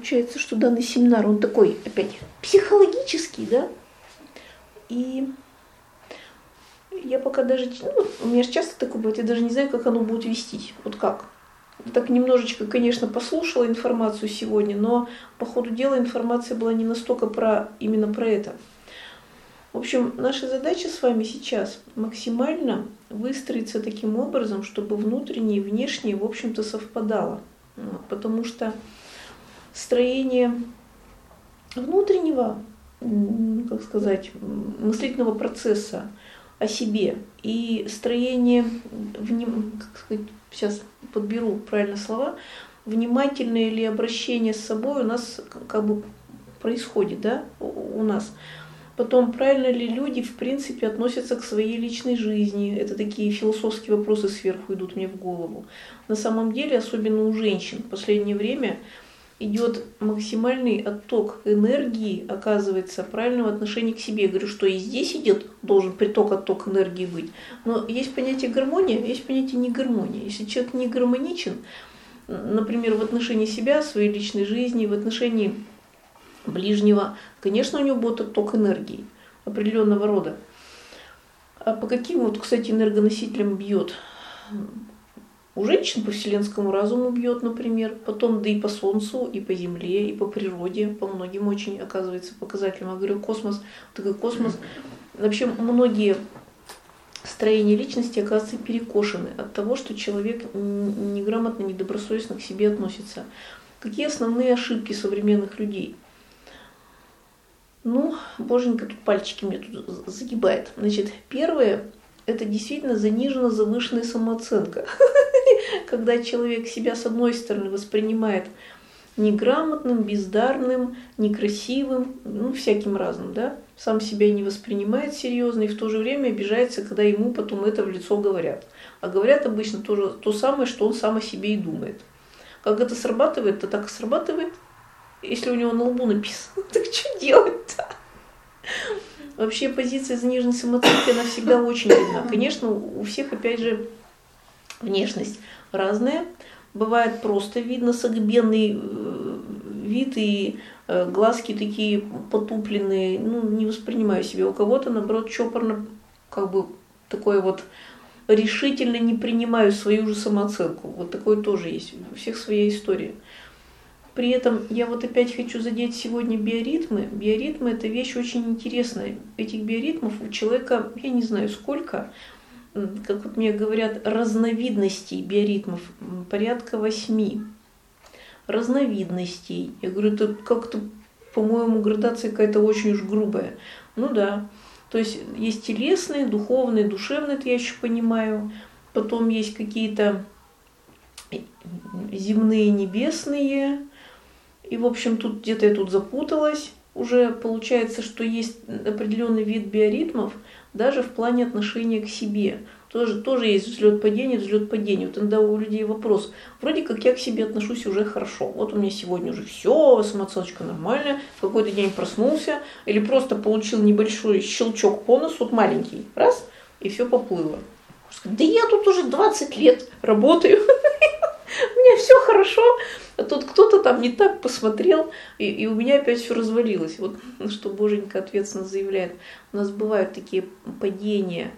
получается, что данный семинар, он такой, опять, психологический, да? И я пока даже, у меня же часто такое бывает, я даже не знаю, как оно будет вестись. Вот как. Так немножечко, конечно, послушала информацию сегодня, но по ходу дела информация была не настолько именно про это. В общем, наша задача с вами сейчас максимально выстроиться таким образом, чтобы внутреннее и внешнее, в общем-то, совпадало. Потому что строение внутреннего, как сказать, мыслительного процесса о себе и строение, как сказать, сейчас подберу правильно слова, внимательное ли обращение с собой у нас как бы происходит, да, у нас. Потом, правильно ли люди, в принципе, относятся к своей личной жизни. Это такие философские вопросы сверху идут мне в голову. На самом деле, особенно у женщин, в последнее время идет максимальный отток энергии, оказывается, правильного отношения к себе. Я говорю, что и здесь должен отток энергии быть. Но есть понятие гармония, есть понятие негармония. Если человек не гармоничен, например, в отношении себя, своей личной жизни, в отношении ближнего, конечно, у него будет отток энергии определенного рода. А по каким, вот, кстати, энергоносителям бьет? У женщин по вселенскому разуму бьет, например, потом да и по Солнцу, и по Земле, и по природе, по многим очень, оказывается, показателям. Я говорю, космос, такой космос. Вообще многие строения личности, оказывается, перекошены от того, что человек неграмотно, недобросовестно к себе относится. Какие основные ошибки современных людей? Боженька тут пальчики мне тут загибает. Значит, первое, это действительно занижена завышенная самооценка. Когда человек себя с одной стороны воспринимает неграмотным, бездарным, некрасивым, всяким разным, да, сам себя не воспринимает серьезно и в то же время обижается, когда ему потом это в лицо говорят. А говорят обычно тоже то самое, что он сам о себе и думает. Как это срабатывает, то так и срабатывает. Если у него на лбу написано, так что делать-то? Вообще позиция заниженной самооценки, она всегда очень видна. Конечно, у всех, опять же, внешность разная. Бывает просто видно согбенный вид и глазки такие потупленные. Не воспринимаю себя. У кого-то, наоборот, чопорно, как бы такое вот решительно не принимаю свою же самооценку. Вот такое тоже есть. У всех своя история. При этом я вот опять хочу задеть сегодня биоритмы. Биоритмы – это вещь очень интересная. Этих биоритмов у человека, я не знаю сколько, как вот мне говорят, разновидностей биоритмов, порядка 8 разновидностей. Я говорю, это как-то, по-моему, градация какая-то очень уж грубая. Да. То есть есть телесные, духовные, душевные, это я еще понимаю. Потом есть какие-то земные, небесные. И, в общем, тут где-то я тут запуталась. Уже получается, что есть определенный вид биоритмов, даже в плане отношения к себе. Тоже есть взлет-падение. Вот иногда у людей вопрос. Вроде как я к себе отношусь уже хорошо. Вот у меня сегодня уже все, самооценка нормальная. В какой-то день проснулся или просто получил небольшой щелчок по носу, вот маленький, раз, и все поплыло. Да я тут уже 20 лет работаю. У меня все хорошо, а тут кто-то там не так посмотрел, и у меня опять все развалилось. Вот что Боженька ответственно заявляет. У нас бывают такие падения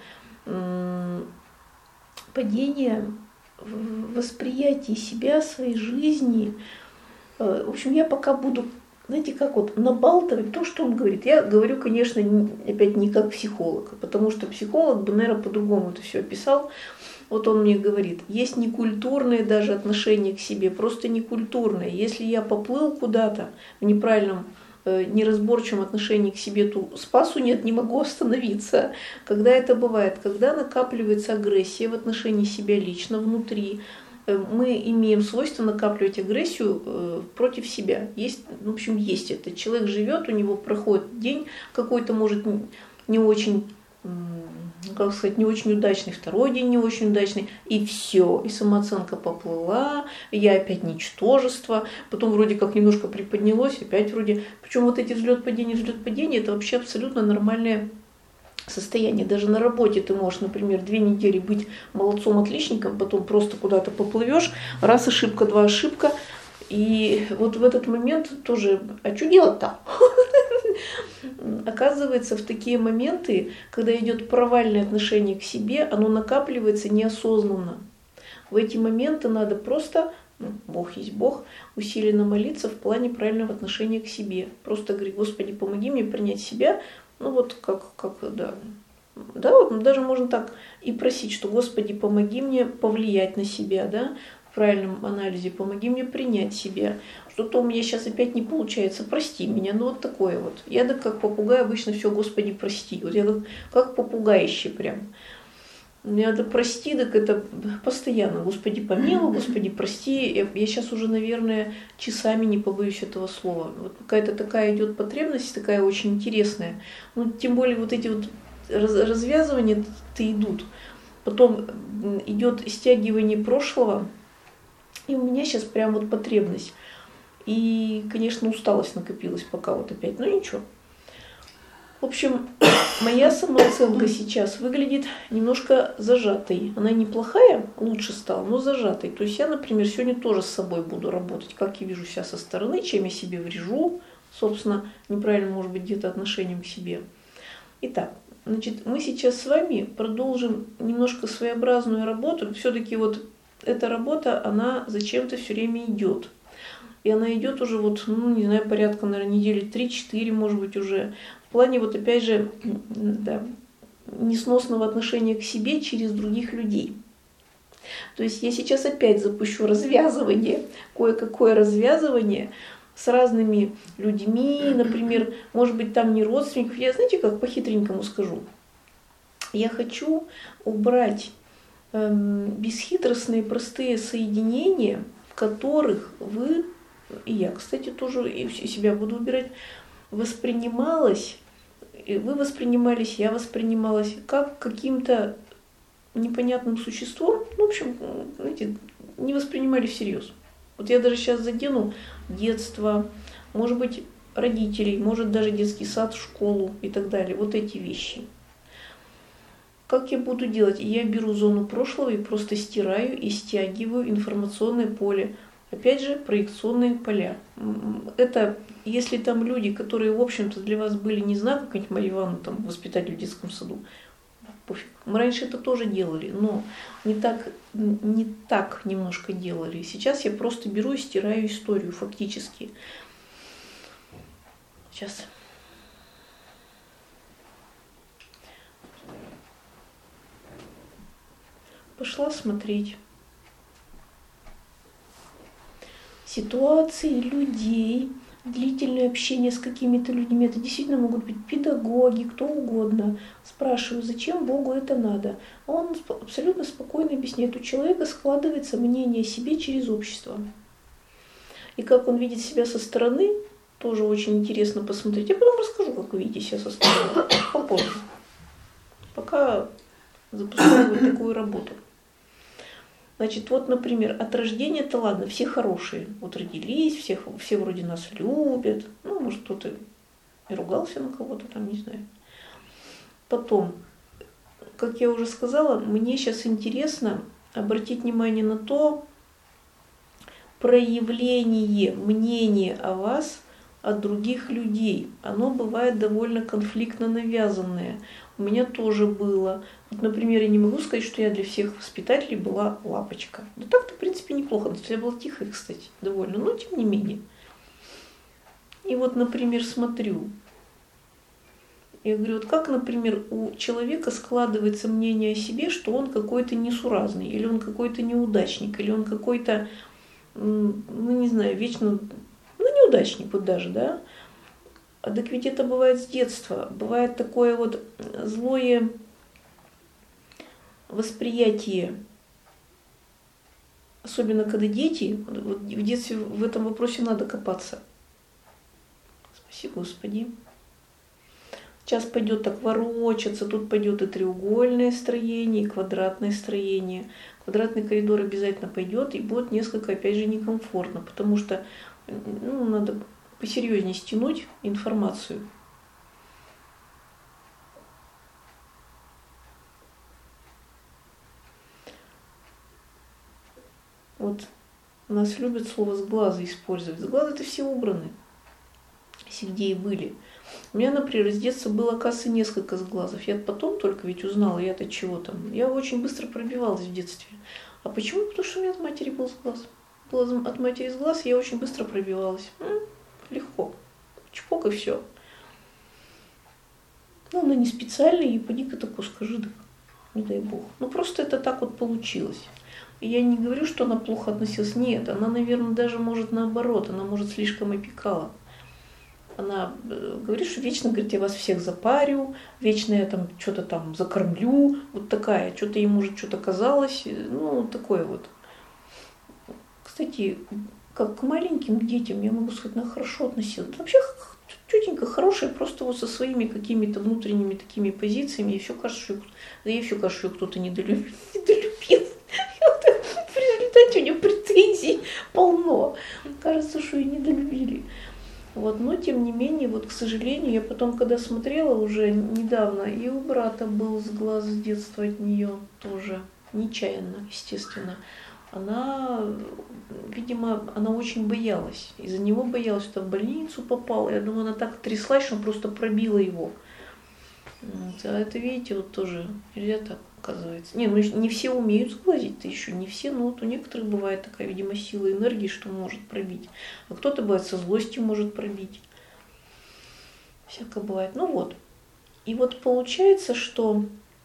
в восприятии себя, своей жизни. В общем, я пока буду, знаете, как вот набалтывать то, что он говорит. Я говорю, конечно, опять не как психолог, потому что психолог бы, наверное, по-другому это все описал. Вот он мне говорит, есть некультурное даже отношение к себе, просто некультурное. Если я поплыл куда-то в неправильном, неразборчивом отношении к себе, то спасу нет, не могу остановиться. Когда это бывает? Когда накапливается агрессия в отношении себя лично, внутри, мы имеем свойство накапливать агрессию против себя. Есть, в общем, есть это. Человек живет, у него проходит день какой-то, может, не очень, как сказать, не очень удачный, второй день не очень удачный, и все, и самооценка поплыла, я опять ничтожество, потом вроде как немножко приподнялось, опять вроде, причем вот эти взлет-падения, это вообще абсолютно нормальное состояние. Даже на работе ты можешь, например, 2 недели быть молодцом, отличником, потом просто куда-то поплывешь, раз ошибка, 2 ошибка, И вот в этот момент тоже, а что делать-то? Оказывается, в такие моменты, когда идет провальное отношение к себе, оно накапливается неосознанно. В эти моменты надо просто, Бог есть Бог, усиленно молиться в плане правильного отношения к себе. Просто говорить: Господи, помоги мне принять себя, ну вот да. Да, вот даже можно так и просить, что: Господи, помоги мне повлиять на себя, да, в правильном анализе, помоги мне принять себя. Что-то у меня сейчас опять не получается, прости меня, ну вот такое вот. Я так как попугай обычно все: Господи, прости. Вот я как попугаище прям. Мне надо прости, так это постоянно: Господи, помилуй, Господи, прости. Я сейчас уже, наверное, часами не побоюсь этого слова. Вот какая-то такая идет потребность, такая очень интересная. Ну, тем более вот эти вот развязывания-то идут. Потом идет стягивание прошлого. И у меня сейчас прям вот потребность. И, конечно, усталость накопилась пока вот опять. Но ничего. В общем, моя самооценка сейчас выглядит немножко зажатой. Она неплохая, лучше стала, но зажатой. То есть я, например, сегодня тоже с собой буду работать, как я вижу себя со стороны, чем я себе врежу, собственно, неправильно, может быть, где-то отношением к себе. Итак, значит, мы сейчас с вами продолжим немножко своеобразную работу. Все-таки вот эта работа, она зачем-то все время идет. И она идет уже вот, не знаю, порядка, наверное, недели 3-4, может быть, уже. В плане вот опять же, да, несносного отношения к себе через других людей. То есть я сейчас опять запущу развязывание, кое-какое развязывание с разными людьми, например, может быть, там не родственников. Я, знаете, как по-хитренькому скажу. Я хочу убрать бесхитростные простые соединения, в которых вы, и я, кстати, тоже себя буду убирать, воспринималось, вы воспринимались, я воспринималась как каким-то непонятным существом, в общем, знаете, не воспринимали всерьез. Вот я даже сейчас задену детство, может быть, родителей, может даже детский сад, школу и так далее, вот эти вещи. Как я буду делать? Я беру зону прошлого и просто стираю и стягиваю информационное поле. Опять же, проекционные поля. Это если там люди, которые, в общем-то, для вас были, не знаю, какая-нибудь Марья Ивановна, там, воспитатель в детском саду, пофиг. Мы раньше это тоже делали, но не так немножко делали. Сейчас я просто беру и стираю историю фактически. Сейчас. Пошла смотреть. Ситуации людей, длительное общение с какими-то людьми, это действительно могут быть педагоги, кто угодно. Спрашиваю, зачем Богу это надо? А он абсолютно спокойно объясняет, у человека складывается мнение о себе через общество. И как он видит себя со стороны, тоже очень интересно посмотреть. Я потом расскажу, как вы видите себя со стороны, попозже. Пока запускаю вот такую работу. Значит, вот, например, от рождения-то ладно, все хорошие. Вот родились, все вроде нас любят. Ну, может, кто-то и ругался на кого-то там, не знаю. Потом, как я уже сказала, мне сейчас интересно обратить внимание на то проявление мнения о вас от других людей. Оно бывает довольно конфликтно навязанное. У меня тоже было. Вот, например, я не могу сказать, что я для всех воспитателей была лапочка. Да так-то, в принципе, неплохо. Я была тихая, кстати, довольно, но тем не менее. И вот, например, смотрю. Я говорю, вот как, например, у человека складывается мнение о себе, что он какой-то несуразный, или он какой-то неудачник, или он какой-то, не знаю, вечно, неудачник вот даже, да? А так ведь это бывает с детства. Бывает такое вот злое восприятие, особенно когда дети, вот в детстве в этом вопросе надо копаться. Спасибо, Господи. Сейчас пойдет так ворочаться, тут пойдет и треугольное строение, и квадратное строение. Квадратный коридор обязательно пойдет, и будет несколько, опять же, некомфортно, потому что надо посерьезнее стянуть информацию. Вот, У нас любят слово «сглазы» использовать. Сглазы-то все убраны, все где и были. У меня, например, с детства было, оказывается, несколько сглазов. Я потом только ведь узнала, я-то чего там. Я очень быстро пробивалась в детстве. А почему? Потому что у меня от матери был сглаз. Был от матери сглаз, я очень быстро пробивалась. Легко. Чпок и все. Ну, она не специально, и поди-ка такой скажи, да, не дай бог. Ну, просто это так вот получилось. И я не говорю, что она плохо относилась. Нет, она, наверное, даже может наоборот. Она, может, слишком опекала. Она говорит, что вечно, говорит, я вас всех запарю, вечно я там что-то там закормлю. Вот такая, что-то ей, может, что-то казалось. Ну, такое вот. Кстати, как к маленьким детям, я могу сказать, она хорошо относилась. Вообще тетенька хорошая, просто вот со своими какими-то внутренними такими позициями. Ей все кажется, что ее кто-то недолюбил. В результате у нее претензий полно. Кажется, что ее недолюбили. Вот, но тем не менее, вот, к сожалению, я потом, когда смотрела уже недавно, и у брата был сглаз с детства от нее тоже, нечаянно, естественно. Она, видимо, она очень боялась. Из-за него боялась, что в больницу попала. Я думаю, она так тряслась, что просто пробила его. Вот. А это, видите, вот тоже нельзя так, оказывается. Не, ну не все умеют сглазить-то еще, не все, но вот у некоторых бывает такая, видимо, сила энергии, что может пробить. А кто-то, бывает, со злостью может пробить. Всякое бывает. Ну вот. И вот получается, что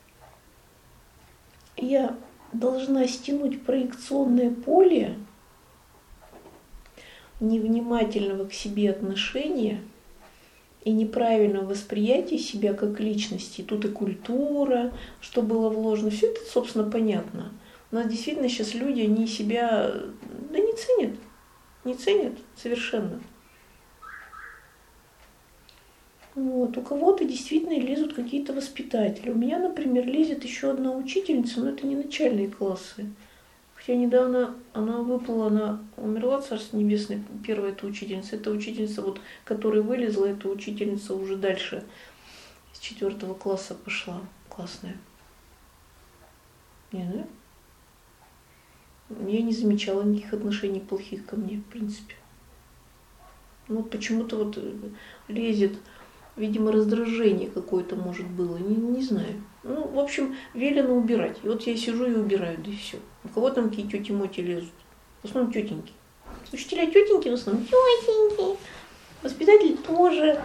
я должна стянуть проекционное поле невнимательного к себе отношения и неправильного восприятия себя как личности. Тут и культура, что было вложено. Все это, собственно, понятно. У нас действительно сейчас люди, они себя да не ценят. Не ценят совершенно. Вот. У кого-то действительно лезут какие-то воспитатели. У меня, например, лезет еще одна учительница, но это не начальные классы. Хотя недавно она выпала, она умерла, Царство Небесное, первая эта учительница. Эта учительница, вот, которая вылезла, эта учительница уже дальше, с 4 класса пошла, классная. Не, да? Я не замечала никаких отношений плохих ко мне, в принципе. Ну, вот почему-то вот лезет. Видимо, раздражение какое-то, может, было, не знаю. Ну, в общем, велено убирать. И вот я сижу и убираю, да и все. У кого там какие тети-моти лезут? В основном тетеньки. Учителя тетеньки, в основном тетеньки. Воспитатели тоже.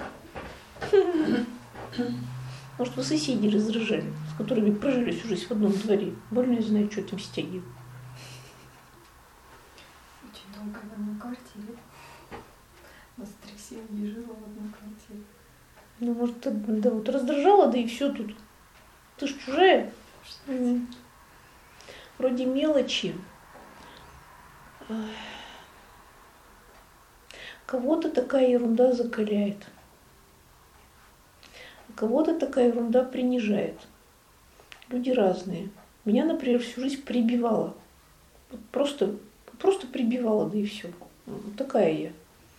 Может, вы соседи раздражали, с которыми прожили всю жизнь в одном дворе. Больно я знаю, что там стягивают. Очень долго в одной квартире. У нас 3 семьи жило в одной квартире. Ну, может, да вот раздражала, да и все тут. Ты ж чужая. Вроде мелочи. Кого-то такая ерунда закаляет. Кого-то такая ерунда принижает. Люди разные. Меня, например, всю жизнь прибивала. Просто прибивала, да и все. Такая я.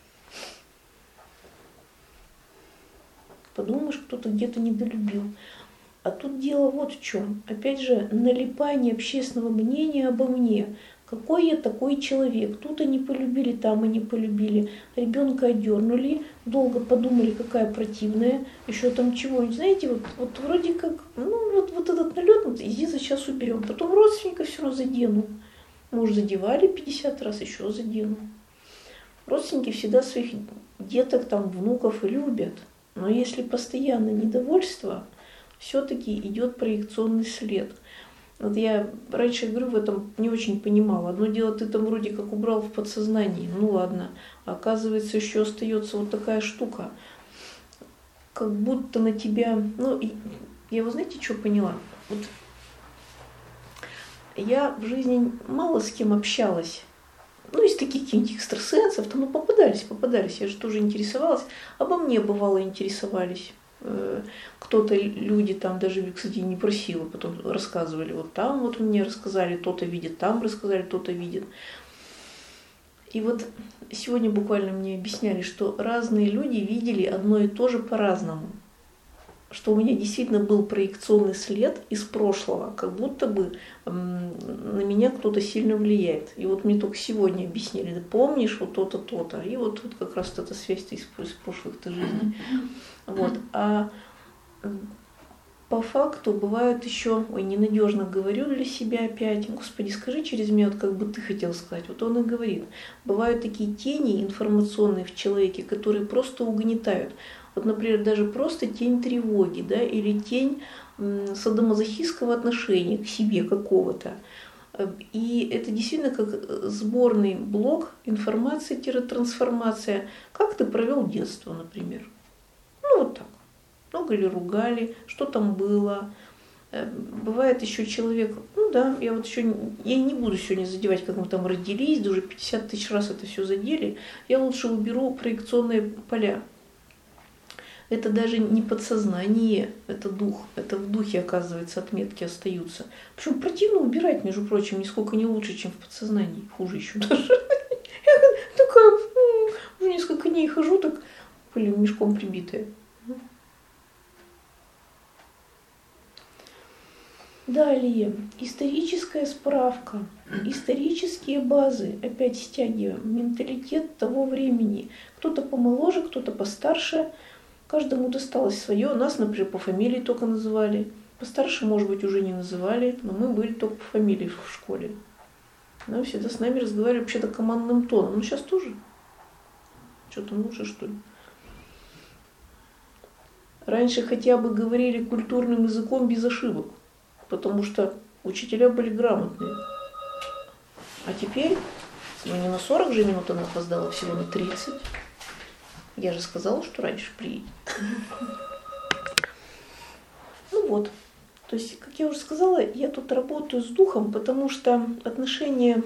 Подумаешь, кто-то где-то недолюбил. А тут дело вот в чем. Опять же, налипание общественного мнения обо мне. Какой я такой человек. Тут они полюбили, там они полюбили. Ребенка одернули, долго подумали, какая противная. Еще там чего-нибудь. Знаете, вот вроде как, ну вот этот налет, вот, иди сейчас уберем. Потом родственников все равно задену. Может, задевали 50 раз, еще задену. Родственники всегда своих деток, там, внуков и любят. Но если постоянно недовольство, все-таки идет проекционный след. Вот я раньше, говорю, в этом не очень понимала. Одно дело, ты там вроде как убрал в подсознании, ну ладно. А оказывается, еще остается вот такая штука. Как будто на тебя... Ну, я, вы знаете, что поняла? Вот я в жизни мало с кем общалась. Ну, из таких каких-нибудь экстрасенсов, там, ну, попадались, я же тоже интересовалась, обо мне бывало интересовались. Кто-то, люди там даже, кстати, не просила, потом рассказывали, вот там вот мне рассказали, то-то видит, там рассказали, то-то видит. И вот сегодня буквально мне объясняли, что разные люди видели одно и то же по-разному. что у меня действительно был проекционный след из прошлого, как будто бы на меня кто-то сильно влияет. И вот мне только сегодня объяснили, да помнишь вот то-то, то-то, и вот тут как раз эта связь из прошлых-то жизней. Вот. А по факту бывают еще, ой, ненадежно говорю для себя опять, Господи, скажи через меня, вот как бы ты хотел сказать. Вот он и говорит. Бывают такие тени информационные в человеке, которые просто угнетают. Вот, например, даже просто тень тревоги, да, или тень садомазохистского отношения к себе какого-то. И это действительно как сборный блок информации-трансформация. Как ты провел детство, например? Ну вот так. Много ли ругали, что там было. Бывает еще человек, ну да, я вот еще, я не буду сегодня задевать, как мы там родились, да уже 50 тысяч раз это все задели. Я лучше уберу проекционные поля. Это даже не подсознание, это дух. Это в духе, оказывается, отметки остаются. Причем противно убирать, между прочим, нисколько не лучше, чем в подсознании. Хуже еще даже. Я такая, уже несколько дней хожу, так пылью мешком прибитая. Далее, историческая справка, исторические базы, опять стягиваем, менталитет того времени. Кто-то помоложе, кто-то постарше. Каждому досталось свое. Нас, например, по фамилии только называли. Постарше, может быть, уже не называли, но мы были только по фамилии в школе. Да, всегда с нами разговаривали вообще-то командным тоном. Ну, сейчас тоже. Что там лучше, что ли? Раньше хотя бы говорили культурным языком без ошибок, потому что учителя были грамотные. А теперь, ну, не на 40 же минут она опоздала, всего на 30. Я же сказала, что раньше приедет. Ну вот. То есть, как я уже сказала, я тут работаю с духом, потому что отношения...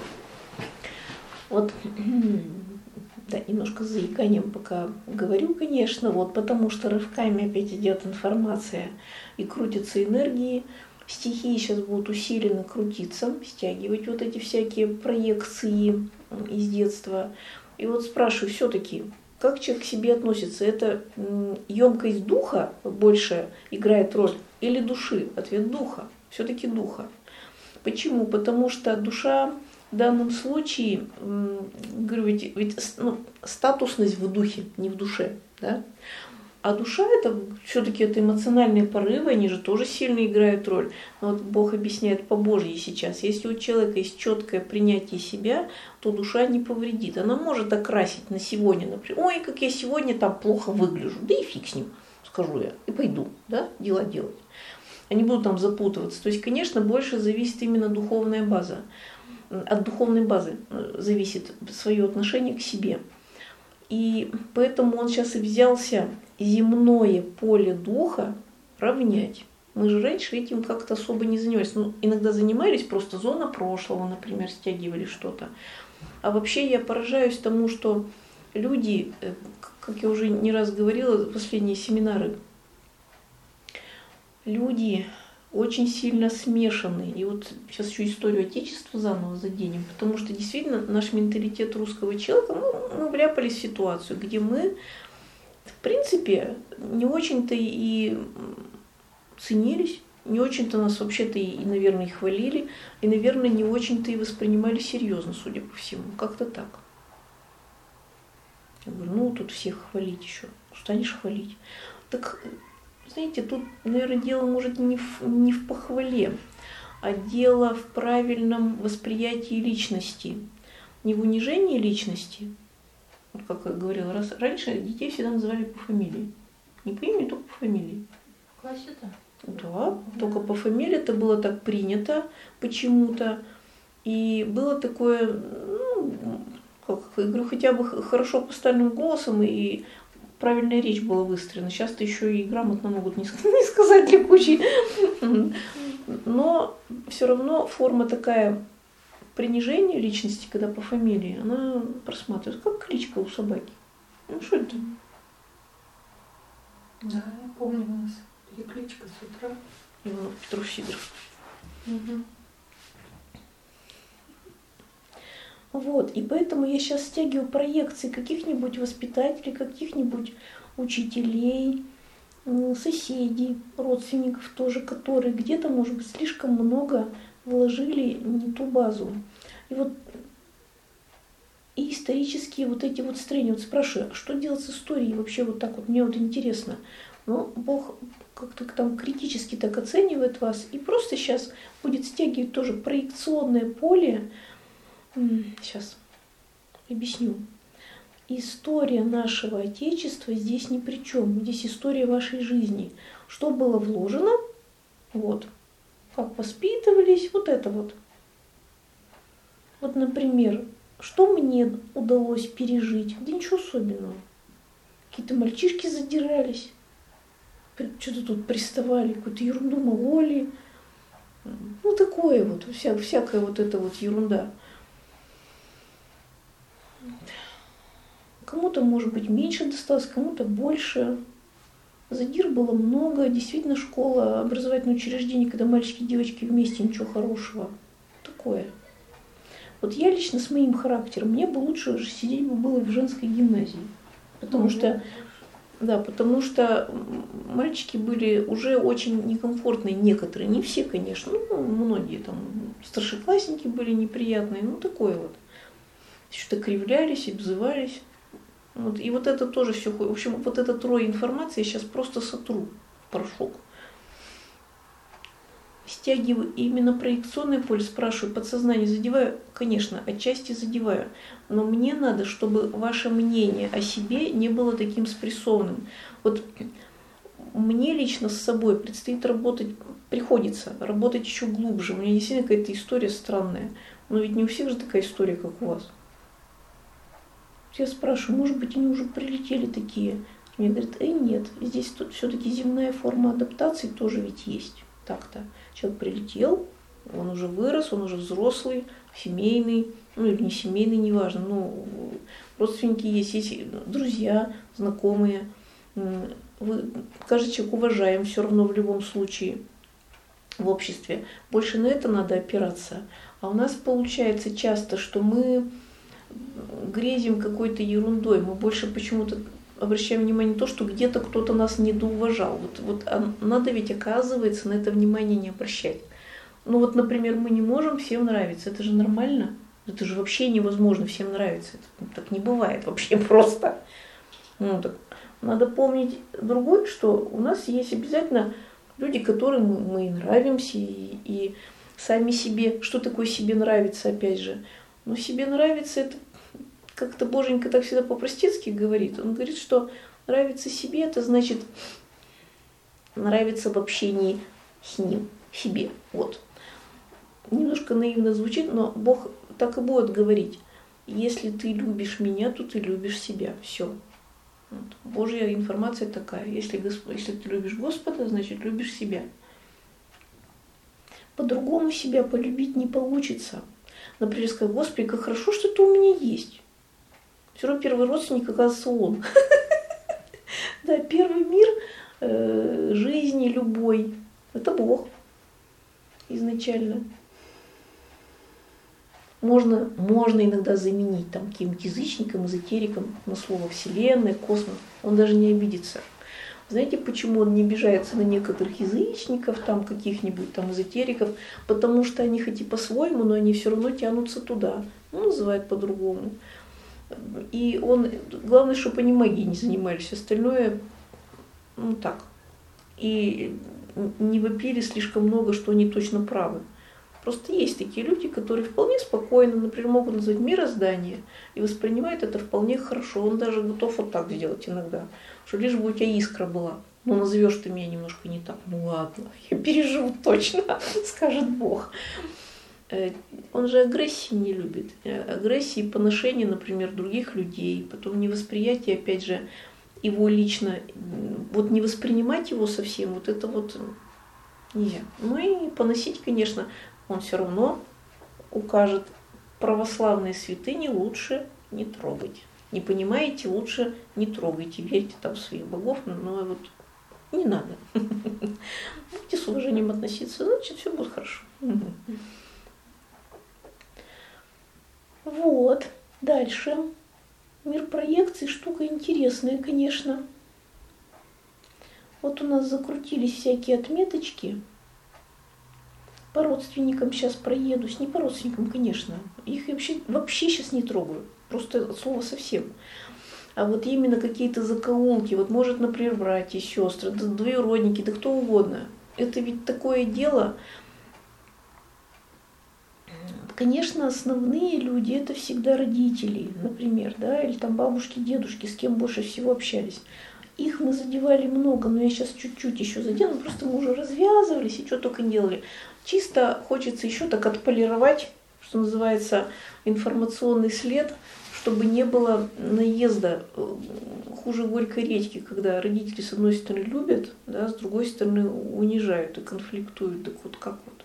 Вот, да, немножко с заиканием пока говорю, конечно, вот, потому что рывками опять идет информация и крутятся энергии. Стихии сейчас будут усиленно крутиться, стягивать вот эти всякие проекции из детства. И вот спрашиваю все-таки, как человек к себе относится? Это емкость духа больше играет роль или души? Ответ духа. Все-таки духа. Почему? Потому что душа в данном случае, говорю, ведь статусность в духе, не в душе. Да? А душа это все-таки это эмоциональные порывы, они же тоже сильно играют роль. Но вот Бог объясняет по Божьей сейчас. Если у человека есть четкое принятие себя, то душа не повредит. Она может окрасить на сегодня, например, ой, как я сегодня там плохо выгляжу, да и фиг с ним, скажу я, и пойду, да, дела делать. Они будут там запутываться. То есть, конечно, больше зависит именно духовная база. От духовной базы зависит свое отношение к себе. И поэтому он сейчас и взялся земное поле духа равнять. Мы же раньше этим как-то особо не занимались. Ну, иногда занимались, просто зона прошлого, например, стягивали что-то. А вообще я поражаюсь тому, что люди, как я уже не раз говорила, последние семинары, люди очень сильно смешаны. И вот сейчас еще историю Отечества заново заденем, потому что действительно наш менталитет русского человека, мы вляпались в ситуацию, где мы, в принципе, не очень-то и ценились, не очень-то нас вообще-то и, наверное, и хвалили, и, наверное, не очень-то и воспринимали серьезно, судя по всему. Как-то так. Я говорю, ну, тут всех хвалить еще. Станешь хвалить. Так, знаете, тут, наверное, дело может не в похвале, а дело в правильном восприятии личности. Не в унижении личности. Вот как я говорила, раньше детей всегда называли по фамилии. Не по имени, только по фамилии. В классе-то? Да, только по фамилии это было так принято почему-то. И было такое, ну, как я говорю, хотя бы хорошо поставленным голосом и правильная речь была выстроена. Сейчас-то еще и грамотно могут не сказать для кучи. Но все равно форма такая принижения личности, когда по фамилии, она просматривается, как кличка у собаки. Ну что это? Да, я помню, у нас перекличка с утра. Иванов Петров Сидоров. Угу. Вот, и поэтому я сейчас стягиваю проекции каких-нибудь воспитателей, каких-нибудь учителей соседей, родственников тоже, которые где-то, может быть, слишком много вложили не ту базу. И вот и исторические вот эти вот строения. Вот спрашиваю, а что делать с историей? Вообще вот так вот, мне вот интересно. Но Бог как-то там критически так оценивает вас и просто сейчас будет стягивать тоже проекционное поле. Сейчас объясню. История нашего Отечества здесь ни при чем. Здесь история вашей жизни. Что было вложено, вот, как воспитывались, вот это вот. Вот, например, что мне удалось пережить? Да ничего особенного. Какие-то мальчишки задирались, что-то тут приставали, какую-то ерунду мололи. Ну, такое вот, всякая вот эта вот ерунда. Кому-то, может быть, меньше досталось, кому-то больше. Задир было много. Действительно, школа, образовательное учреждение, когда мальчики и девочки вместе, ничего хорошего. Такое. Вот я лично с моим характером, мне бы лучше уже сидеть бы было в женской гимназии. Потому что мальчики были уже очень некомфортные, некоторые, не все, конечно, ну, многие там старшеклассники были неприятные, ну, такое вот. Что-то кривлялись, обзывались. Вот. И вот это тоже все, в общем, вот это трое информации я сейчас просто сотру в порошок. Стягиваю именно проекционное поле, спрашиваю, подсознание задеваю? Конечно, отчасти задеваю. Но мне надо, чтобы ваше мнение о себе не было таким спрессованным. Вот мне лично с собой предстоит работать, приходится работать еще глубже. У меня действительно какая-то история странная. Но ведь не у всех же такая история, как у вас. Я спрашиваю, может быть, они уже прилетели такие? Мне говорят, нет, здесь тут все-таки земная форма адаптации тоже ведь есть. Так-то. Человек прилетел, он уже вырос, он уже взрослый, семейный, ну или не семейный, неважно, ну, родственники есть друзья, знакомые. Каждый человек уважаем все равно в любом случае в обществе. Больше на это надо опираться. А у нас получается часто, что мы грезим какой-то ерундой, мы больше почему-то обращаем внимание на то, что где-то кто-то нас недоуважал. Вот надо ведь, оказывается, на это внимание не обращать. Ну вот, например, мы не можем всем нравиться, это же нормально, это же вообще невозможно всем нравиться, это так не бывает вообще просто. Ну, так, надо помнить другое, что у нас есть обязательно люди, которым мы нравимся, и сами себе, что такое себе нравится, опять же. Но себе нравится, это как-то Боженька так всегда по-простецки говорит. Он говорит, что нравится себе, это значит нравится в общении с ним, себе. Вот. Немножко наивно звучит, но Бог так и будет говорить. Если ты любишь меня, то ты любишь себя. Все. Вот. Божья информация такая. Если ты любишь Господа, значит любишь себя. По-другому себя полюбить не получится. Например, сказать, Господи, как хорошо, что ты у меня есть. Все равно первый родственник, оказывается, он. Да, первый мир жизни любой – это Бог изначально. Можно иногда заменить там каким-нибудь язычником, эзотериком на слово «вселенная», «космос». Он даже не обидится. Знаете, почему он не обижается на некоторых язычников, там каких-нибудь там эзотериков? Потому что они хоть и по-своему, но они все равно тянутся туда. Он называет по-другому. И главное, чтобы они магией не занимались, остальное, ну так. И не вопили слишком много, что они точно правы. Просто есть такие люди, которые вполне спокойно, например, могут назвать мироздание и воспринимают это вполне хорошо. Он даже готов вот так сделать иногда, что лишь бы у тебя искра была. Ну, назовешь ты меня немножко не так. Ну ладно, я переживу точно, скажет Бог. Он же агрессии не любит. Агрессии и поношения, например, других людей, потом невосприятие, опять же, его лично, вот не воспринимать его совсем, вот это вот нельзя. Ну и поносить, конечно, он все равно укажет, православные святыни лучше не трогать. Не понимаете, лучше не трогайте, верьте там в своих богов, но вот не надо. Будете с уважением относиться, значит, все будет хорошо. Вот, дальше. Мир проекций штука интересная, конечно. Вот у нас закрутились всякие отметочки. По родственникам сейчас проедусь. Не по родственникам, конечно. Их вообще сейчас не трогаю. Просто от слова совсем. А вот именно какие-то закоулки. Вот может, например, братья, сестры, да, двоюродники, да кто угодно. Это ведь такое дело. Конечно, основные люди это всегда родители, например, да, или там бабушки, дедушки, с кем больше всего общались. Их мы задевали много, но я сейчас чуть-чуть еще задену, просто мы уже развязывались и что только не делали. Чисто хочется еще так отполировать, что называется, информационный след, чтобы не было наезда хуже горькой редьки, когда родители с одной стороны любят, да, с другой стороны унижают и конфликтуют. Так вот как вот.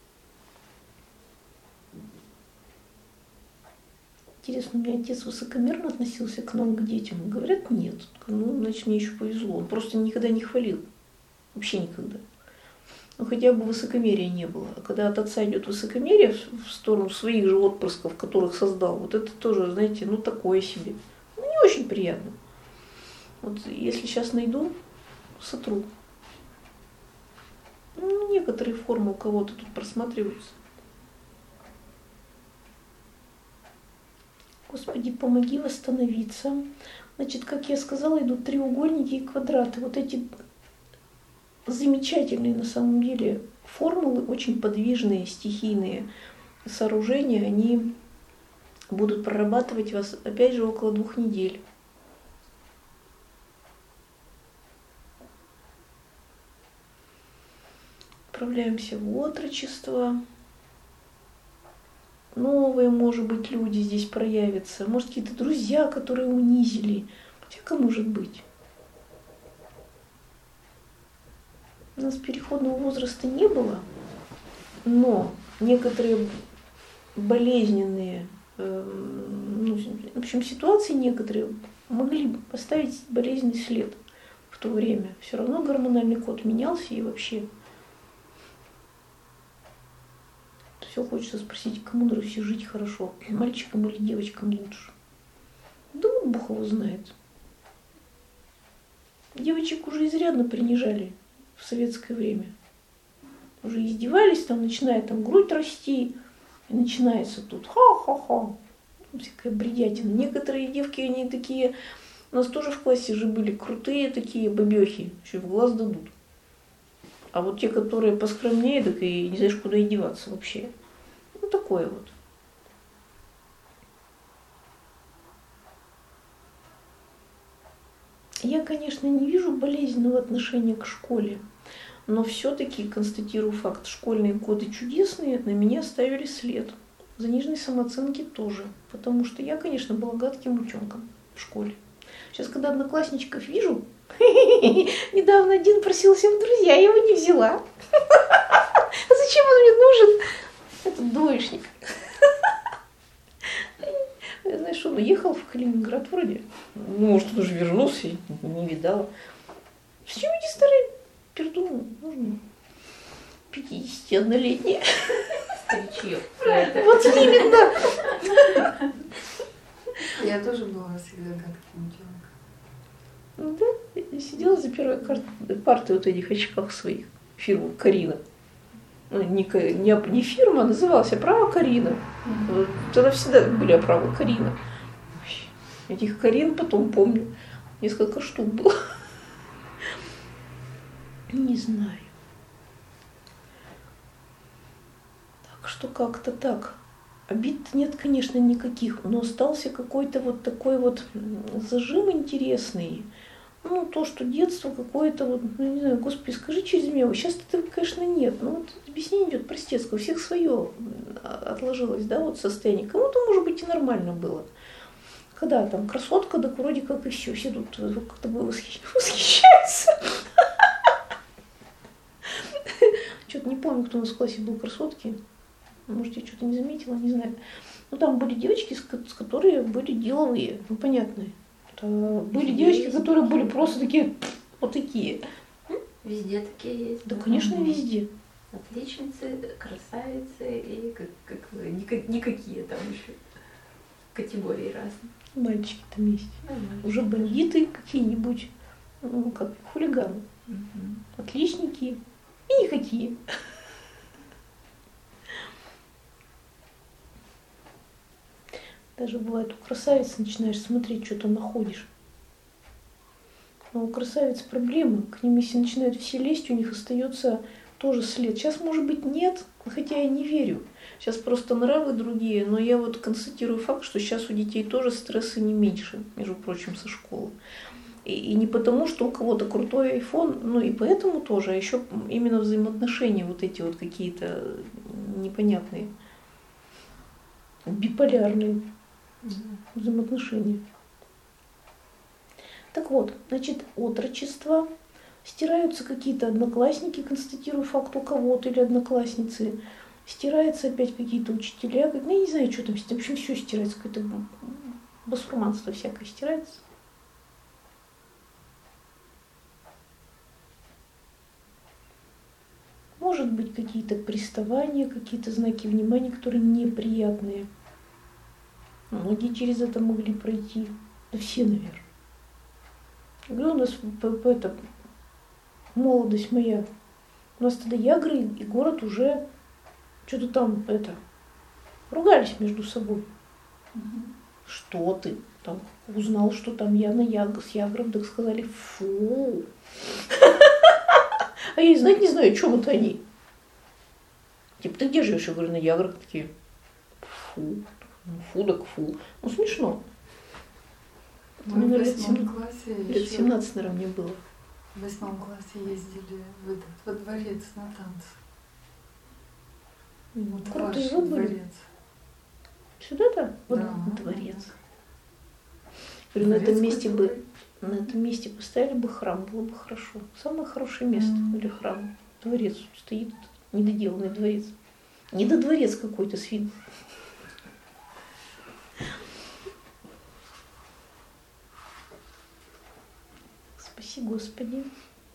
Интересно, у меня отец высокомерно относился к нам, к детям. Говорят, нет. Ну, значит, мне еще повезло. Он просто никогда не хвалил. Вообще никогда. Ну, хотя бы высокомерия не было. А когда от отца идет высокомерие в сторону своих же отпрысков, которых создал, вот это тоже, знаете, ну, такое себе. Ну, не очень приятно. Вот если сейчас найду, сотру. Ну, некоторые формы у кого-то тут просматриваются. Господи, помоги восстановиться. Значит, как я сказала, идут треугольники и квадраты. Вот эти замечательные на самом деле формулы, очень подвижные, стихийные сооружения, они будут прорабатывать вас, опять же, около 2 недель. Отправляемся в отрочество. Новые, может быть, люди здесь проявятся. Может, какие-то друзья, которые унизили. Всякое может быть. У нас переходного возраста не было, но некоторые болезненные, в общем, ситуации некоторые могли поставить болезненный след в то время. Все равно гормональный код менялся и вообще. Все хочется спросить, кому на Руси жить хорошо, мальчикам или девочкам лучше. Да вот Бог его знает. Девочек уже изрядно принижали в советское время. Уже издевались, там начинает там грудь расти, и начинается тут ха-ха-ха, всякая бредятина. Некоторые девки, они такие, у нас тоже в классе же были крутые такие бабехи, еще в глаз дадут. А вот те, которые поскромнее, так и не знаешь, куда и деваться вообще. Ну, такое вот. Я, конечно, не вижу болезненного отношения к школе, но все-таки констатирую факт, школьные годы чудесные на меня оставили след. Заниженной самооценки тоже, потому что я, конечно, была гадким утенком в школе. Сейчас, когда одноклассничков вижу, недавно один просился в друзья, я его не взяла. Зачем он мне нужен? Этот двоечник. Знаешь, он уехал в Калининград вроде. Ну, может, он уже вернулся, не видала. Зачем эти старые пердуны нужны? 51-летние. Старичье. Вот именно. Я тоже была всегда гадким утенком. Ну да, я сидела за первой партой вот этих очках своих. Фирмы Карина. Ну, не фирма, а называлась оправа Карина. Вот, тогда всегда были оправы Карина. Этих Карин потом помню. Несколько штук было. Не знаю. Так что как-то так. Обид нет, конечно, никаких, но остался какой-то вот такой вот зажим интересный. Ну, то, что детство какое-то, вот, ну, не знаю, Господи, скажи через меня, сейчас этого, конечно, нет. Ну, вот объяснение идет простецкое, у всех свое отложилось, да, вот состояние. Кому-то, может быть, и нормально было. Когда там красотка, так вроде как и все тут как-то восхищаются. Что-то не помню, кто у нас в классе был красотки. Может, я что-то не заметила, не знаю. Но там были девочки, с которые были деловые, ну, понятные. Были девочки, которые были просто такие, вот такие. Везде такие есть. Да, конечно, везде. Отличницы, красавицы и никакие там еще категории разные. Мальчики там есть. Нормально. Уже бандиты какие-нибудь. Ну, как хулиганы. Мгм. Отличники и никакие. Даже бывает у красавиц начинаешь смотреть, что там находишь. Но у красавиц проблемы. К ним, если начинают все лезть, у них остается тоже след. Сейчас, может быть, нет, хотя я не верю. Сейчас просто нравы другие, но я вот констатирую факт, что сейчас у детей тоже стресса не меньше, между прочим, со школы. И не потому, что у кого-то крутой iPhone, ну и поэтому тоже, а еще именно взаимоотношения вот эти вот какие-то непонятные, биполярные взаимоотношения. Так вот, значит, отрочество, стираются какие-то одноклассники, констатирую факт у кого-то или одноклассницы, стираются опять какие-то учителя, ну, я не знаю, что там, в общем, все стирается, какое-то басурманство всякое стирается. Может быть, какие-то приставания, какие-то знаки внимания, которые неприятные. Многие через это могли пройти. Да все, наверное. Говорю, у нас это, молодость моя. У нас тогда Ягры и город уже что-то там ругались между собой. Мгм. Что ты? Там узнал, что там я с Ягром, так сказали, фу. А я и знать не знаю, о чем это они. Типа, ты где живешь? Я говорю, на Яграх. Такие, фу. Фу, так фу. Ну, смешно. Мы Мне в лет 8 классе лет еще 17, наверное, мне было. в 8 классе ездили во дворец на танцы. Вот Крутые ваш вы были. дворец. Сюда-то? Вот Да. дворец. Говорю, на этом месте бы, на этом месте поставили бы храм, было бы хорошо. Самое хорошее место для храма. Дворец стоит, недоделанный дворец. Недодворец какой-то с виду. Спаси Господи.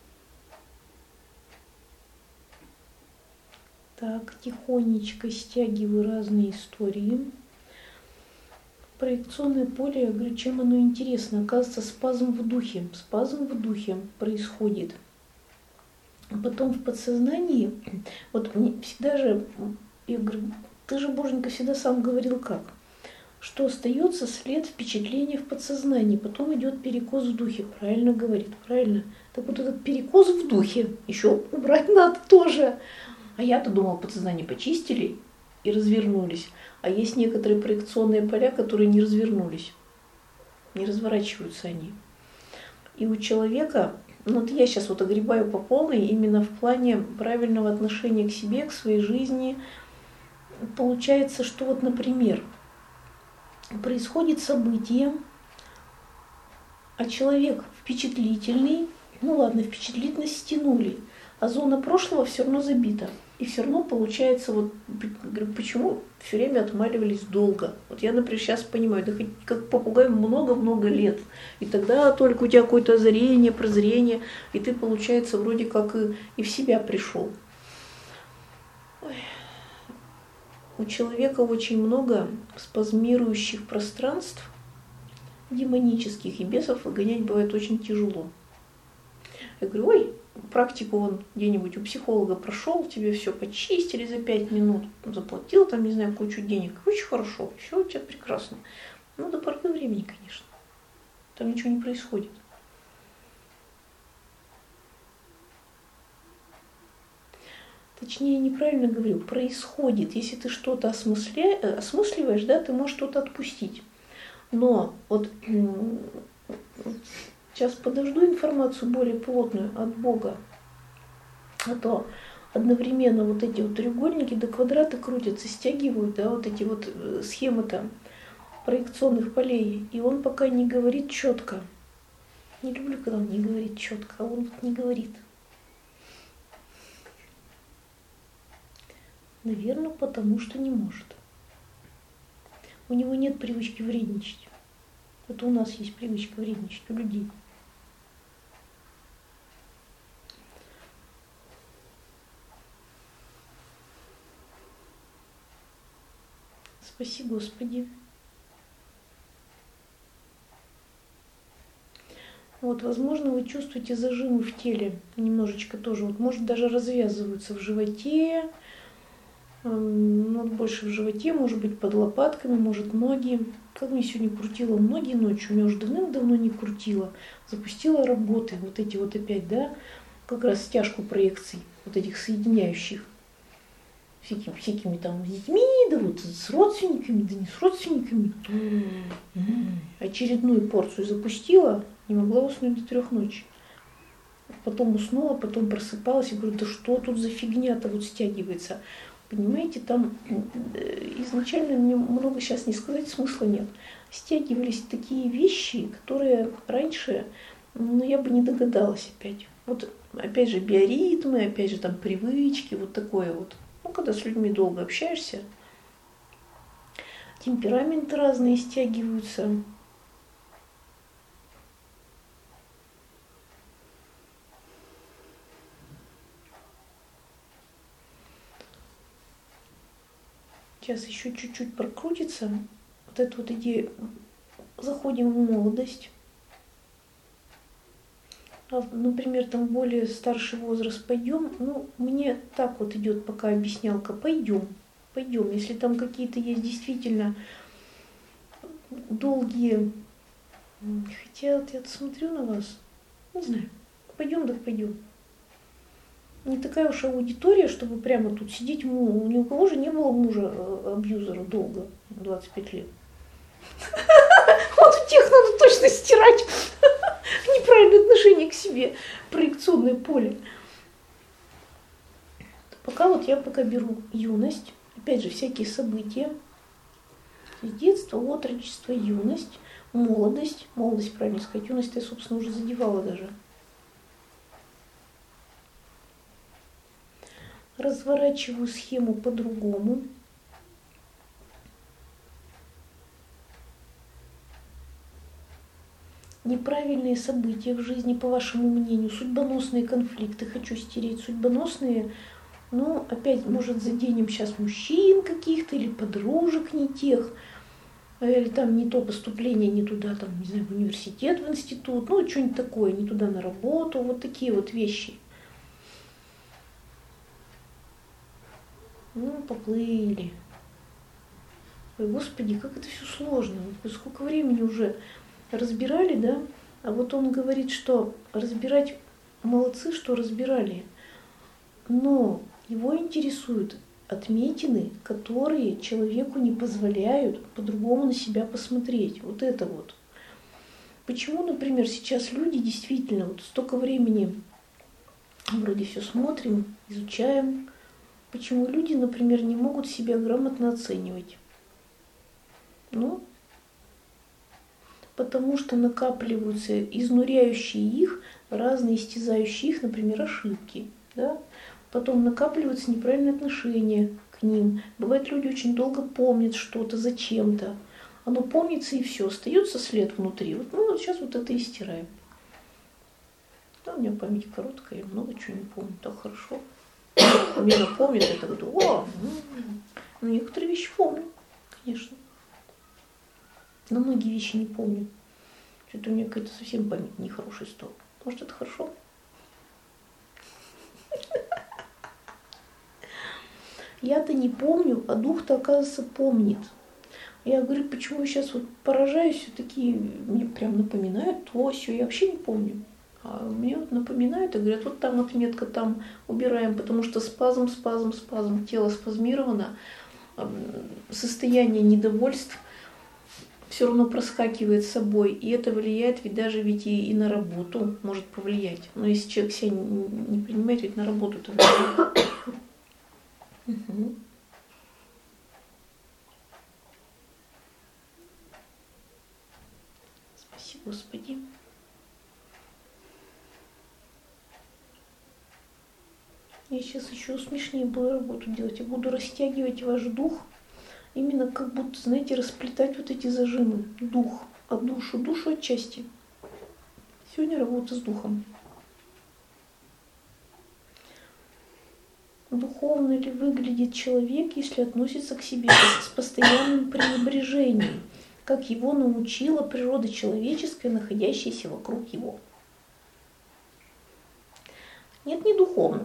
Так, тихонечко стягиваю разные истории. Проекционное поле, я говорю, чем оно интересно? Оказывается, спазм в духе. Спазм в духе происходит. А потом в подсознании, вот мне всегда же, я говорю, ты же, Боженька, всегда сам говорил как? Что остается след впечатления в подсознании, потом идет перекос в духе, правильно говорит, правильно? Так вот этот перекос в духе еще убрать надо тоже. А я-то думала, подсознание почистили и развернулись. А есть некоторые проекционные поля, которые не развернулись, не разворачиваются они. И у человека, ну вот я сейчас вот огребаю по полной именно в плане правильного отношения к себе, к своей жизни. Получается, что вот, например, происходит событие, а человек впечатлительный, ну ладно, впечатлительность стянули, а зона прошлого все равно забита. И все равно получается, вот, говорю, почему все время отмаливались долго. Вот я, например, сейчас понимаю, да хоть как попугай много-много лет. И тогда только у тебя какое-то озарение, прозрение, и ты, получается, вроде как и в себя пришел. Ой. У человека очень много спазмирующих пространств, демонических, и бесов выгонять бывает очень тяжело. Я говорю, ой, практику он где-нибудь у психолога прошел, тебе все почистили за 5 минут, заплатил там, не знаю, кучу денег. Очень хорошо, все у тебя прекрасно. Ну, до поры до времени, конечно. Там ничего не происходит. Точнее, неправильно говорю, происходит. Если ты что-то осмысливаешь, да, ты можешь что-то отпустить. Но вот сейчас подожду информацию более плотную от Бога, а то одновременно вот эти вот треугольники до квадрата крутятся, стягивают, да, вот эти вот схемы там проекционных полей, и он пока не говорит четко. Не люблю, когда он не говорит четко, а он вот не говорит. Наверное, потому что не может. У него нет привычки вредничать. Это у нас есть привычка вредничать, у людей. Спаси Господи. Вот, возможно, вы чувствуете зажимы в теле немножечко тоже. Вот, может, даже развязываются в животе, ну, больше в животе, может быть, под лопатками, может, ноги. Как мне сегодня крутило ноги ночью, меня уже давным-давно не крутило. Запустила работы, вот эти вот опять, да, как раз стяжку проекций, вот этих соединяющих. Всякими там детьми, да вот с родственниками, да не с родственниками. Очередную порцию запустила, не могла уснуть до 3 ночи. Потом уснула, потом просыпалась и говорю, да что тут за фигня-то вот стягивается. Понимаете, там изначально мне много сейчас не сказать, смысла нет. Стягивались такие вещи, которые раньше, ну, я бы не догадалась опять. Вот опять же биоритмы, опять же там привычки, вот такое вот. Ну, когда с людьми долго общаешься, темпераменты разные стягиваются. Сейчас еще чуть-чуть прокрутится. Вот эта вот идея. Заходим в молодость. Например, там более старший возраст пойдем. Ну, мне так вот идет пока объяснялка. Пойдем. Если там какие-то есть действительно долгие. Хотя вот я смотрю на вас. Не знаю. Пойдем, так пойдем. Не такая уж аудитория, чтобы прямо тут сидеть. Ни у кого же не было мужа-абьюзера долго, 25 лет. Вот у тех надо точно стирать неправильное отношение к себе, проекционное поле. Я пока беру юность, опять же, всякие события, детство, отрочество, юность, молодость, правильно сказать, юность я, собственно, уже задевала даже. Разворачиваю схему по-другому. Неправильные события в жизни, по вашему мнению, судьбоносные конфликты хочу стереть, судьбоносные, ну, опять, может, заденем сейчас мужчин каких-то или подружек не тех, или там не то поступление, не туда, там, не знаю, в университет, в институт, ну, что-нибудь такое, не туда на работу, вот такие вот вещи. Ну, поплыли. Ой, Господи, как это все сложно. Сколько времени уже разбирали, да? А вот он говорит, что разбирать, молодцы, что разбирали. Но его интересуют отметины, которые человеку не позволяют по-другому на себя посмотреть. Вот это вот. Почему, например, сейчас люди действительно вот столько времени вроде все смотрим, изучаем. Почему люди, например, не могут себя грамотно оценивать? Ну, потому что накапливаются изнуряющие их, разные истязающие их, например, ошибки. Да? Потом накапливаются неправильные отношения к ним. Бывает, люди очень долго помнят что-то зачем-то. Оно помнится и все, остается след внутри. Вот сейчас вот это и стираем. Да, у меня память короткая, я много чего не помню, так хорошо. Мне напомнит, я так говорю, ну, некоторые вещи помню, конечно. Но многие вещи не помню. Что-то у меня какая-то совсем память нехорошая стала. Может, это хорошо? Я-то не помню, а дух-то, оказывается, помнит. Я говорю, почему я сейчас вот поражаюсь, все такие, мне прям напоминают то, сё, я вообще не помню. А мне вот напоминают и говорят, вот там отметка, там убираем, потому что спазм, тело спазмировано, состояние недовольств все равно проскакивает с собой, и это влияет ведь и на работу может повлиять. Но если человек себя не принимает, ведь на работу это влияет. Угу. Спасибо, Господи. Я сейчас еще смешнее буду работу делать. Я буду растягивать ваш дух, именно как будто, знаете, расплетать вот эти зажимы. Дух от душу от части. Сегодня работа с духом. Духовно ли выглядит человек, если относится к себе с постоянным пренебрежением, как его научила природа человеческая, находящаяся вокруг его? Нет, не духовно.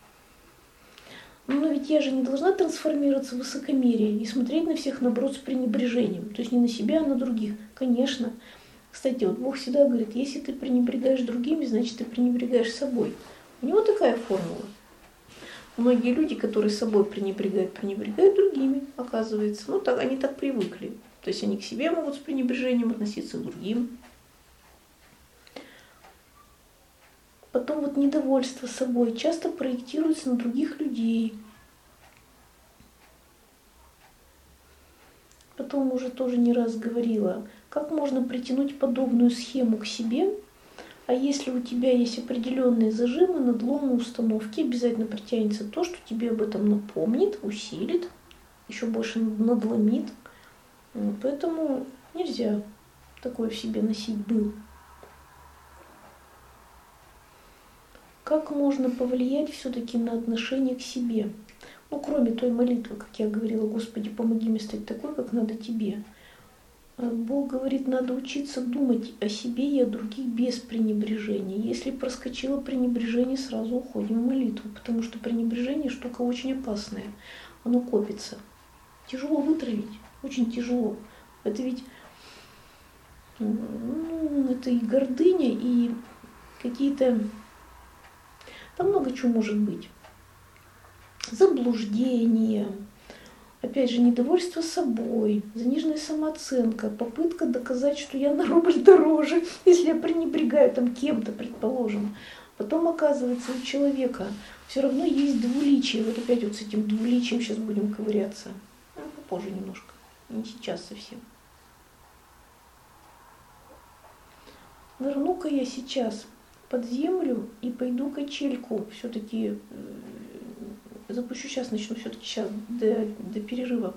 Но ведь я же не должна трансформироваться в высокомерие и смотреть на всех, наоборот, с пренебрежением. То есть не на себя, а на других. Конечно. Кстати, вот Бог всегда говорит, если ты пренебрегаешь другими, значит, ты пренебрегаешь собой. У него такая формула. Многие люди, которые собой пренебрегают другими, оказывается. Ну, так, они так привыкли. То есть они к себе могут с пренебрежением относиться к другим. Потом вот недовольство собой часто проектируется на других людей. Потом уже тоже не раз говорила, как можно притянуть подобную схему к себе, а если у тебя есть определенные зажимы, надломы, установки, обязательно притянется то, что тебе об этом напомнит, усилит, еще больше надломит. Поэтому нельзя такое в себе носить был. Как можно повлиять все-таки на отношение к себе? Ну, кроме той молитвы, как я говорила, Господи, помоги мне стать такой, как надо тебе. Бог говорит, надо учиться думать о себе и о других без пренебрежения. Если проскочило пренебрежение, сразу уходим в молитву, потому что пренебрежение штука очень опасная. Оно копится. Тяжело вытравить, очень тяжело. Это ведь это и гордыня, и какие-то... Там много чего может быть. Заблуждение, опять же, недовольство собой, заниженная самооценка, попытка доказать, что я на рубль дороже, если я пренебрегаю там кем-то, предположим. Потом, оказывается, у человека все равно есть двуличие. Вот опять вот с этим двуличием сейчас будем ковыряться. Ну, попозже немножко, не сейчас совсем. Нырну-ка я сейчас под землю и пойду качельку все-таки запущу, сейчас начну все-таки сейчас до перерыва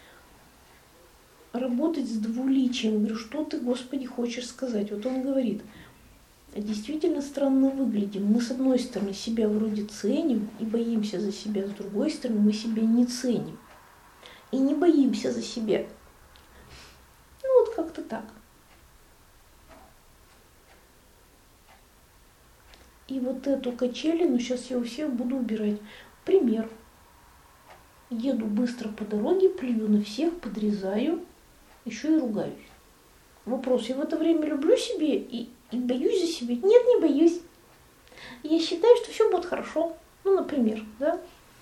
работать с двуличием. Говорю, что ты, Господи, хочешь сказать? Вот он говорит, действительно странно выглядим. Мы с одной стороны себя вроде ценим и боимся за себя, с другой стороны мы себя не ценим и не боимся за себя. Ну вот как-то так. И вот эту качелину сейчас я у всех буду убирать. Пример. Еду быстро по дороге, плюю на всех, подрезаю, еще и ругаюсь. Вопрос, я в это время люблю себя и боюсь за себя? Нет, не боюсь. Я считаю, что все будет хорошо. Ну, например, да?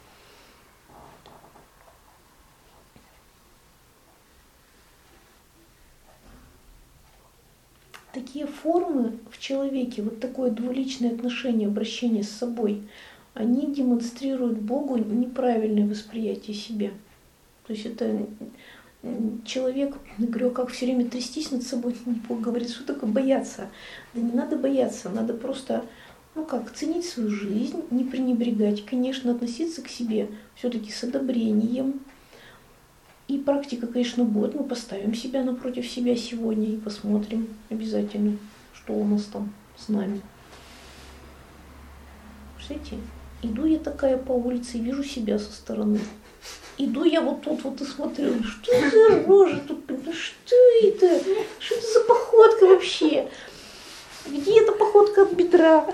Такие формы в человеке, вот такое двуличное отношение, обращение с собой, они демонстрируют Богу неправильное восприятие себя. То есть это человек, говорю, как все время трястись над собой, Бог говорит, что такое бояться. Да не надо бояться, надо просто, ценить свою жизнь, не пренебрегать, конечно, относиться к себе все-таки с одобрением. И практика, конечно, будет. Мы поставим себя напротив себя сегодня и посмотрим обязательно, что у нас там с нами. Представляете? Иду я такая по улице и вижу себя со стороны. Иду я вот тут вот и смотрю, что за рожа тут, что это? Что это за походка вообще? Где эта походка от бедра?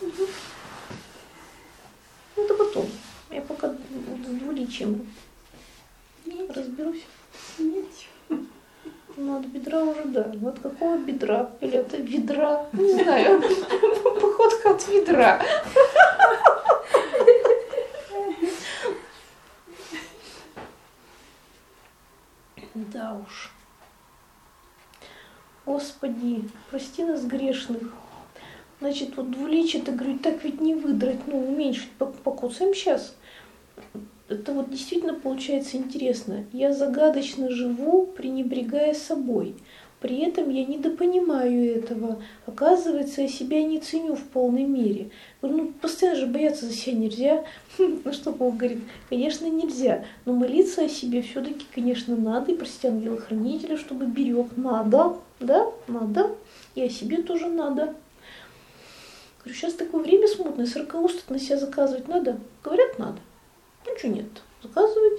Это потом. Я пока с двуличием разберусь. Нет. Ну, от бедра уже, да. Ну, от какого бедра? Или от ведра? Не знаю. Походка от ведра. Да уж. Господи, прости нас грешных. Значит, вот двуличие, ты говорю, так ведь не выдрать, уменьшить, покусаем сейчас. Это вот действительно получается интересно. Я загадочно живу, пренебрегая собой. При этом я недопонимаю этого. Оказывается, я себя не ценю в полной мере. Говорю, постоянно же бояться за себя нельзя. Ну что Бог говорит? Конечно, нельзя. Но молиться о себе все-таки, конечно, надо. И просить ангела-хранителя, чтобы берег. Надо. Да? Надо. И о себе тоже надо. Говорю, сейчас такое время смутное. 40 уст на себя заказывать надо? Говорят, надо. Ну что нет, заказывать.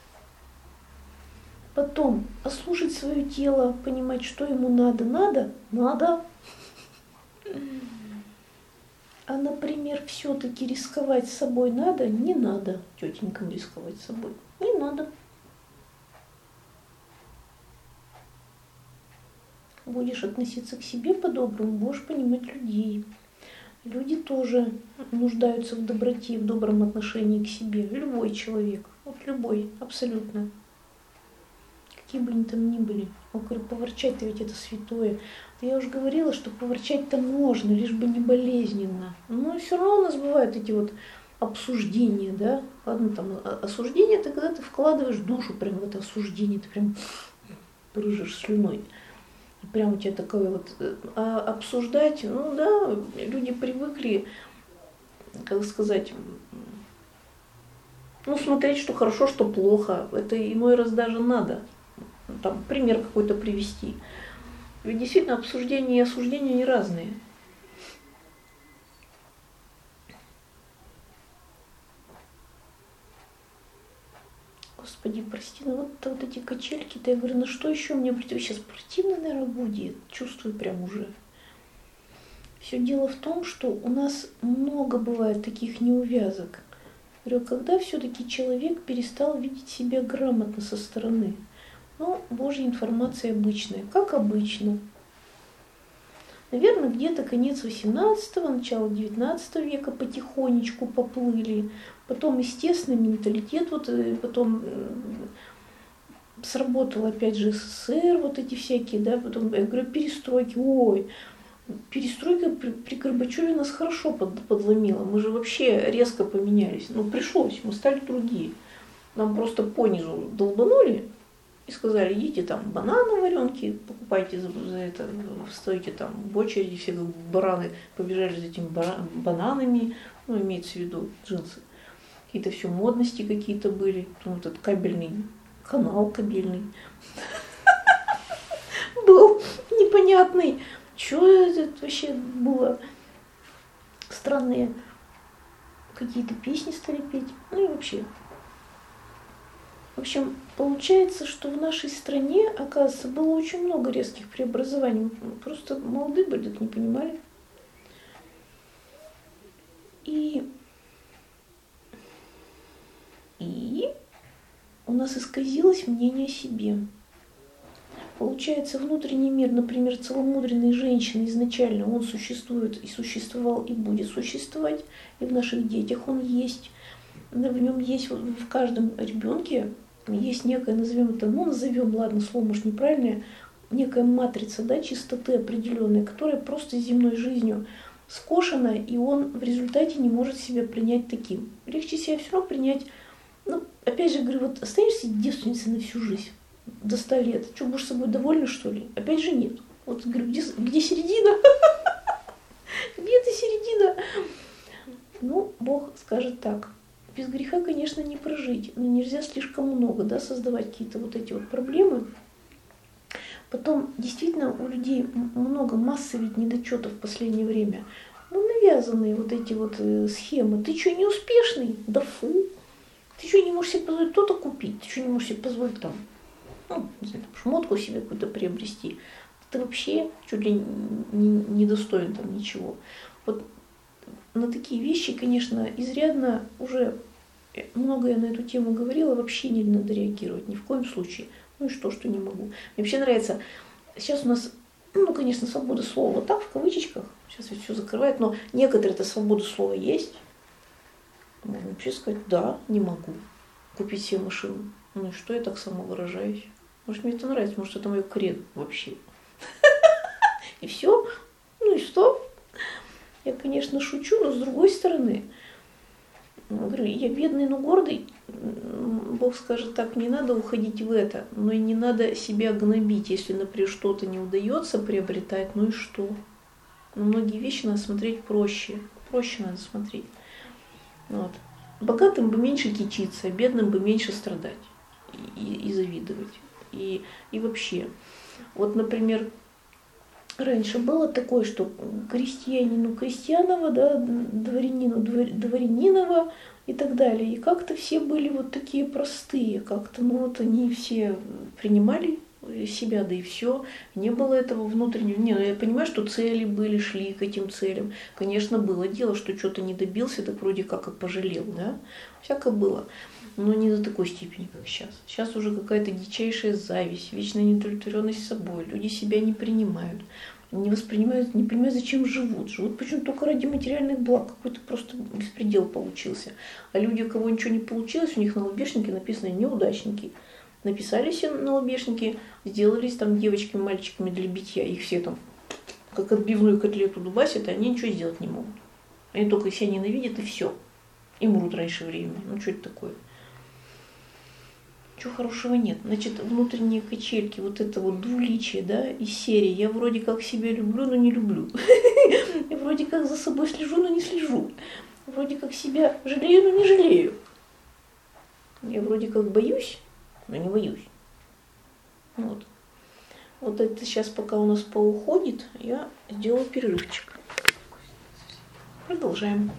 Потом ослушать свое тело, понимать, что ему надо. Надо. А, например, все-таки рисковать собой надо? Не надо тетенькам рисковать собой. Не надо. Будешь относиться к себе по-доброму, будешь понимать людей. Люди тоже нуждаются в доброте, в добром отношении к себе. Любой человек, вот любой, абсолютно. Какие бы они там ни были. Я говорю, поворчать-то ведь это святое. Я уже говорила, что поворчать-то можно, лишь бы не болезненно. Но все равно у нас бывают эти вот обсуждения, да. Ладно, там осуждение, это когда ты вкладываешь душу прям в это осуждение, ты прям брыжешь слюной. И прям у тебя такое вот... А обсуждать, ну да, люди привыкли, как сказать, ну смотреть, что хорошо, что плохо. Это иной раз даже надо. Там пример какой-то привести. Ведь действительно обсуждение и осуждение не разные. Господи, прости, ну вот эти качельки-то, я говорю, ну что еще мне сейчас противно, наверное, будет, чувствую прям уже. Все дело в том, что у нас много бывает таких неувязок. Говорю, когда все-таки человек перестал видеть себя грамотно со стороны. Ну, Божья информация обычная, как обычно. Наверное, где-то конец 18-го, начало 19 века потихонечку поплыли. Потом, естественно, менталитет, вот потом сработал опять же СССР, вот эти всякие, да, потом, я говорю, перестройки, ой, перестройка при Горбачеве нас хорошо подломила, мы же вообще резко поменялись, ну пришлось, мы стали другие. Нам просто понизу долбанули и сказали, идите там бананы варенки, покупайте за это, стойте там в очереди, все как бараны побежали за этими бананами, ну имеется в виду джинсы. Какие-то все модности какие-то были, потом этот кабельный канал кабельный был непонятный. Что это вообще было? Странные какие-то песни стали петь. Ну и вообще. В общем, получается, что в нашей стране, оказывается, было очень много резких преобразований. Просто молодые были, так не понимали. И у нас исказилось мнение о себе. Получается, внутренний мир, например, целомудренной женщины изначально, он существует и существовал, и будет существовать, и в наших детях он есть. В нем есть, в каждом ребенке есть некая, назовем это, ну назовем, ладно, слово может неправильное, некая матрица, да, чистоты определенная, которая просто земной жизнью скошена, и он в результате не может себя принять таким. Легче себя все равно принять, ну, опять же, говорю, вот останешься девственницей на всю жизнь. До 100 лет. Что, будешь собой довольна, что ли? Опять же нет. Вот говорю, где середина? Где-то середина. Ну, Бог скажет так. Без греха, конечно, не прожить. Но нельзя слишком много, да, создавать какие-то вот эти вот проблемы. Потом, действительно, у людей много массы ведь недочетов в последнее время. Ну, навязанные вот эти вот схемы. Ты что, не успешный? Да фу. Ты что, не можешь себе позволить то-то купить? Ты что, не можешь себе позволить там, ну, не знаю, шмотку себе какую-то приобрести, ты вообще чуть ли не достоин там ничего. Вот на такие вещи, конечно, изрядно уже много я на эту тему говорила, вообще не надо реагировать, ни в коем случае. Ну и что не могу. Мне вообще нравится, сейчас у нас, ну, конечно, свобода слова, вот так в кавычках, сейчас ведь все закрывает, но некоторые-то свобода слова есть. Можно вообще сказать, да, не могу купить себе машину. Ну и что, я так самовыражаюсь. Может, мне это нравится, может, это мое кредо вообще. И все. Ну и что? Я, конечно, шучу, но с другой стороны, говорю, я бедный, но гордый. Бог скажет так, не надо уходить в это, но и не надо себя гнобить, если, например, что-то не удается приобретать, ну и что? На многие вещи надо смотреть проще. Проще надо смотреть. Вот. Богатым бы меньше кичиться, бедным бы меньше страдать и завидовать. И вообще, вот, например, раньше было такое, что крестьянину крестьянова, да, дворянину дворянинова и так далее. И как-то все были вот такие простые, как-то, ну вот они все принимали себя, да и все. Не было этого внутреннего. Не, ну я понимаю, что цели были, шли к этим целям. Конечно, было дело, что что-то не добился, так вроде как и пожалел, да. Всякое было. Но не до такой степени, как сейчас. Сейчас уже какая-то дичайшая зависть, вечная неудовлетворенность собой. Люди себя не принимают, не воспринимают, не понимают, зачем живут. Живут почему-то только ради материальных благ. Какой-то просто беспредел получился. А люди, у кого ничего не получилось, у них на лобешнике написано «неудачники». Написались на лобешнике, сделались там девочками, мальчиками для битья. Их все там как отбивную котлету дубасят, и они ничего сделать не могут. Они только себя ненавидят, и все. И мрут раньше времени. Ну что это такое? Чего хорошего нет. Значит, внутренние качельки, вот это вот двуличие, да, из серии. Я вроде как себя люблю, но не люблю. Я вроде как за собой слежу, но не слежу. Вроде как себя жалею, но не жалею. Я вроде как боюсь, но не боюсь. Вот. Вот это сейчас, пока у нас поуходит, я сделаю перерывчик. Продолжаем.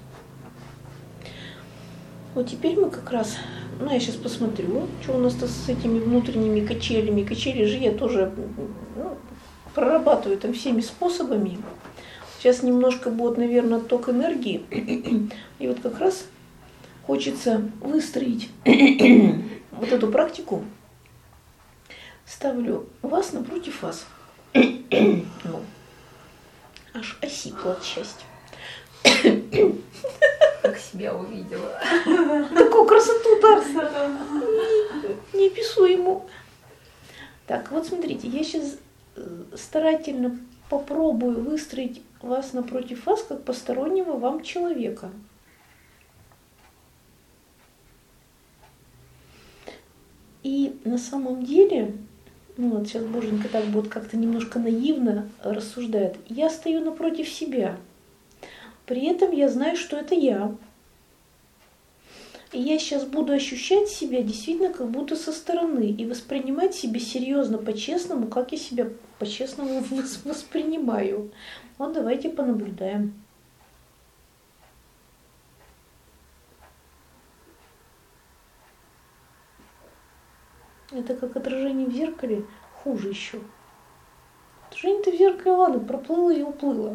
Вот теперь мы как раз, ну я сейчас посмотрю, что у нас-то с этими внутренними качелями. Качели же я тоже прорабатываю там всеми способами. Сейчас немножко будет, наверное, отток энергии. И вот как раз хочется выстроить вот эту практику. Ставлю вас напротив вас. Ну, аж осипла от счастья. Как себя увидела. Какую красоту-то! Неописуемо. Так, вот смотрите, я сейчас старательно попробую выстроить вас напротив вас, как постороннего вам человека. И на самом деле, ну вот сейчас Боженька так будет как-то немножко наивно рассуждает, я стою напротив себя. При этом я знаю, что это я. И я сейчас буду ощущать себя действительно как будто со стороны и воспринимать себя серьезно, по-честному, как я себя по-честному воспринимаю. Вот давайте понаблюдаем. Это как отражение в зеркале, хуже еще. Отражение-то в зеркале, ладно, проплыло и уплыло.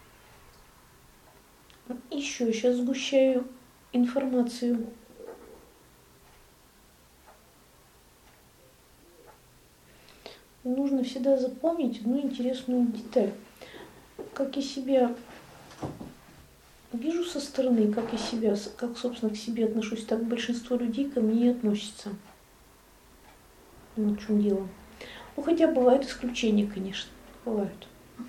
Еще сейчас сгущаю информацию. Нужно всегда запомнить одну интересную деталь. Как я себя вижу со стороны, как я себя, как, собственно, к себе отношусь, так большинство людей ко мне и относятся. Вот в чем дело. Ну, хотя бывают исключения, конечно. Бывают.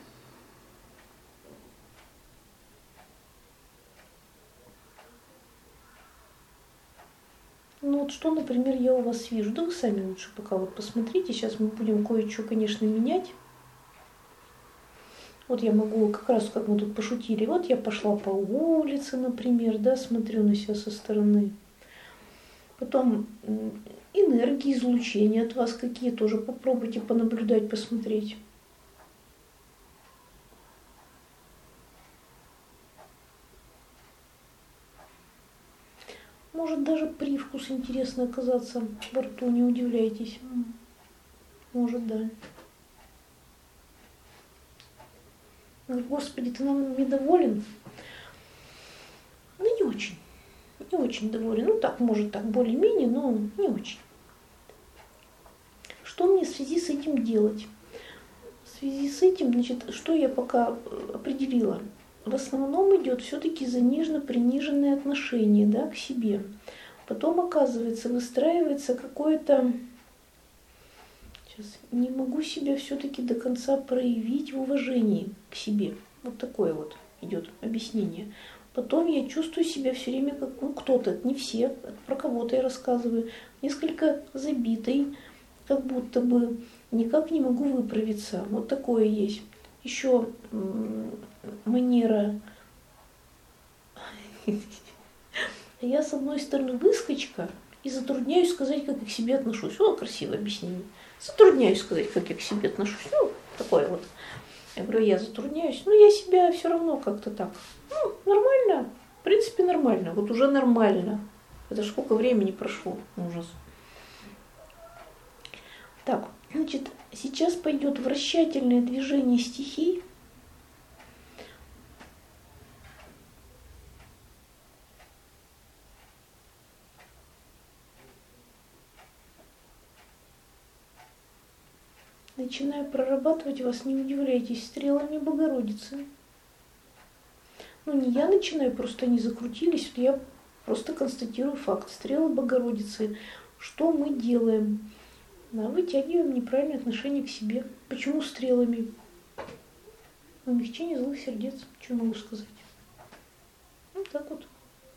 Ну вот что, например, я у вас вижу. Да вы сами лучше пока вот посмотрите. Сейчас мы будем кое-что, конечно, менять. Вот я могу, как раз как мы тут пошутили, вот я пошла по улице, например, да, смотрю на себя со стороны. Потом энергии, излучения от вас какие, тоже попробуйте понаблюдать, посмотреть. Может даже привкус интересный оказаться во рту, не удивляйтесь. Может, да. Господи, ты нам недоволен? Ну, не очень. Не очень доволен. Ну, так, может, так более-менее, но не очень. Что мне в связи с этим делать? В связи с этим, значит, что я пока определила? В основном идет все-таки заниженно-приниженное отношение, да, к себе. Потом, оказывается, выстраивается какое-то... Сейчас, не могу себя все-таки до конца проявить в уважении к себе. Вот такое вот идет объяснение. Потом я чувствую себя все время как, ну, кто-то, не все, про кого-то я рассказываю, несколько забитой, как будто бы никак не могу выправиться. Вот такое есть. Еще манера. Я, с одной стороны, выскочка и затрудняюсь сказать, как я к себе отношусь. О, красивое объяснение. Затрудняюсь сказать, как я к себе отношусь. Ну, такое вот. Я говорю, я затрудняюсь, но я себя все равно как-то так. Ну, нормально. В принципе, нормально. Вот уже нормально. Это ж сколько времени прошло. Ужас. Так, Значит, сейчас пойдет вращательное движение стихий. Начинаю прорабатывать вас, не удивляйтесь, стрелами Богородицы. Ну, не я начинаю, просто они закрутились, я просто констатирую факт. Стрелы Богородицы. Что мы делаем? Да, вытягиваем неправильное отношение к себе. Почему стрелами? Умягчение злых сердец. Что могу сказать? Вот так вот.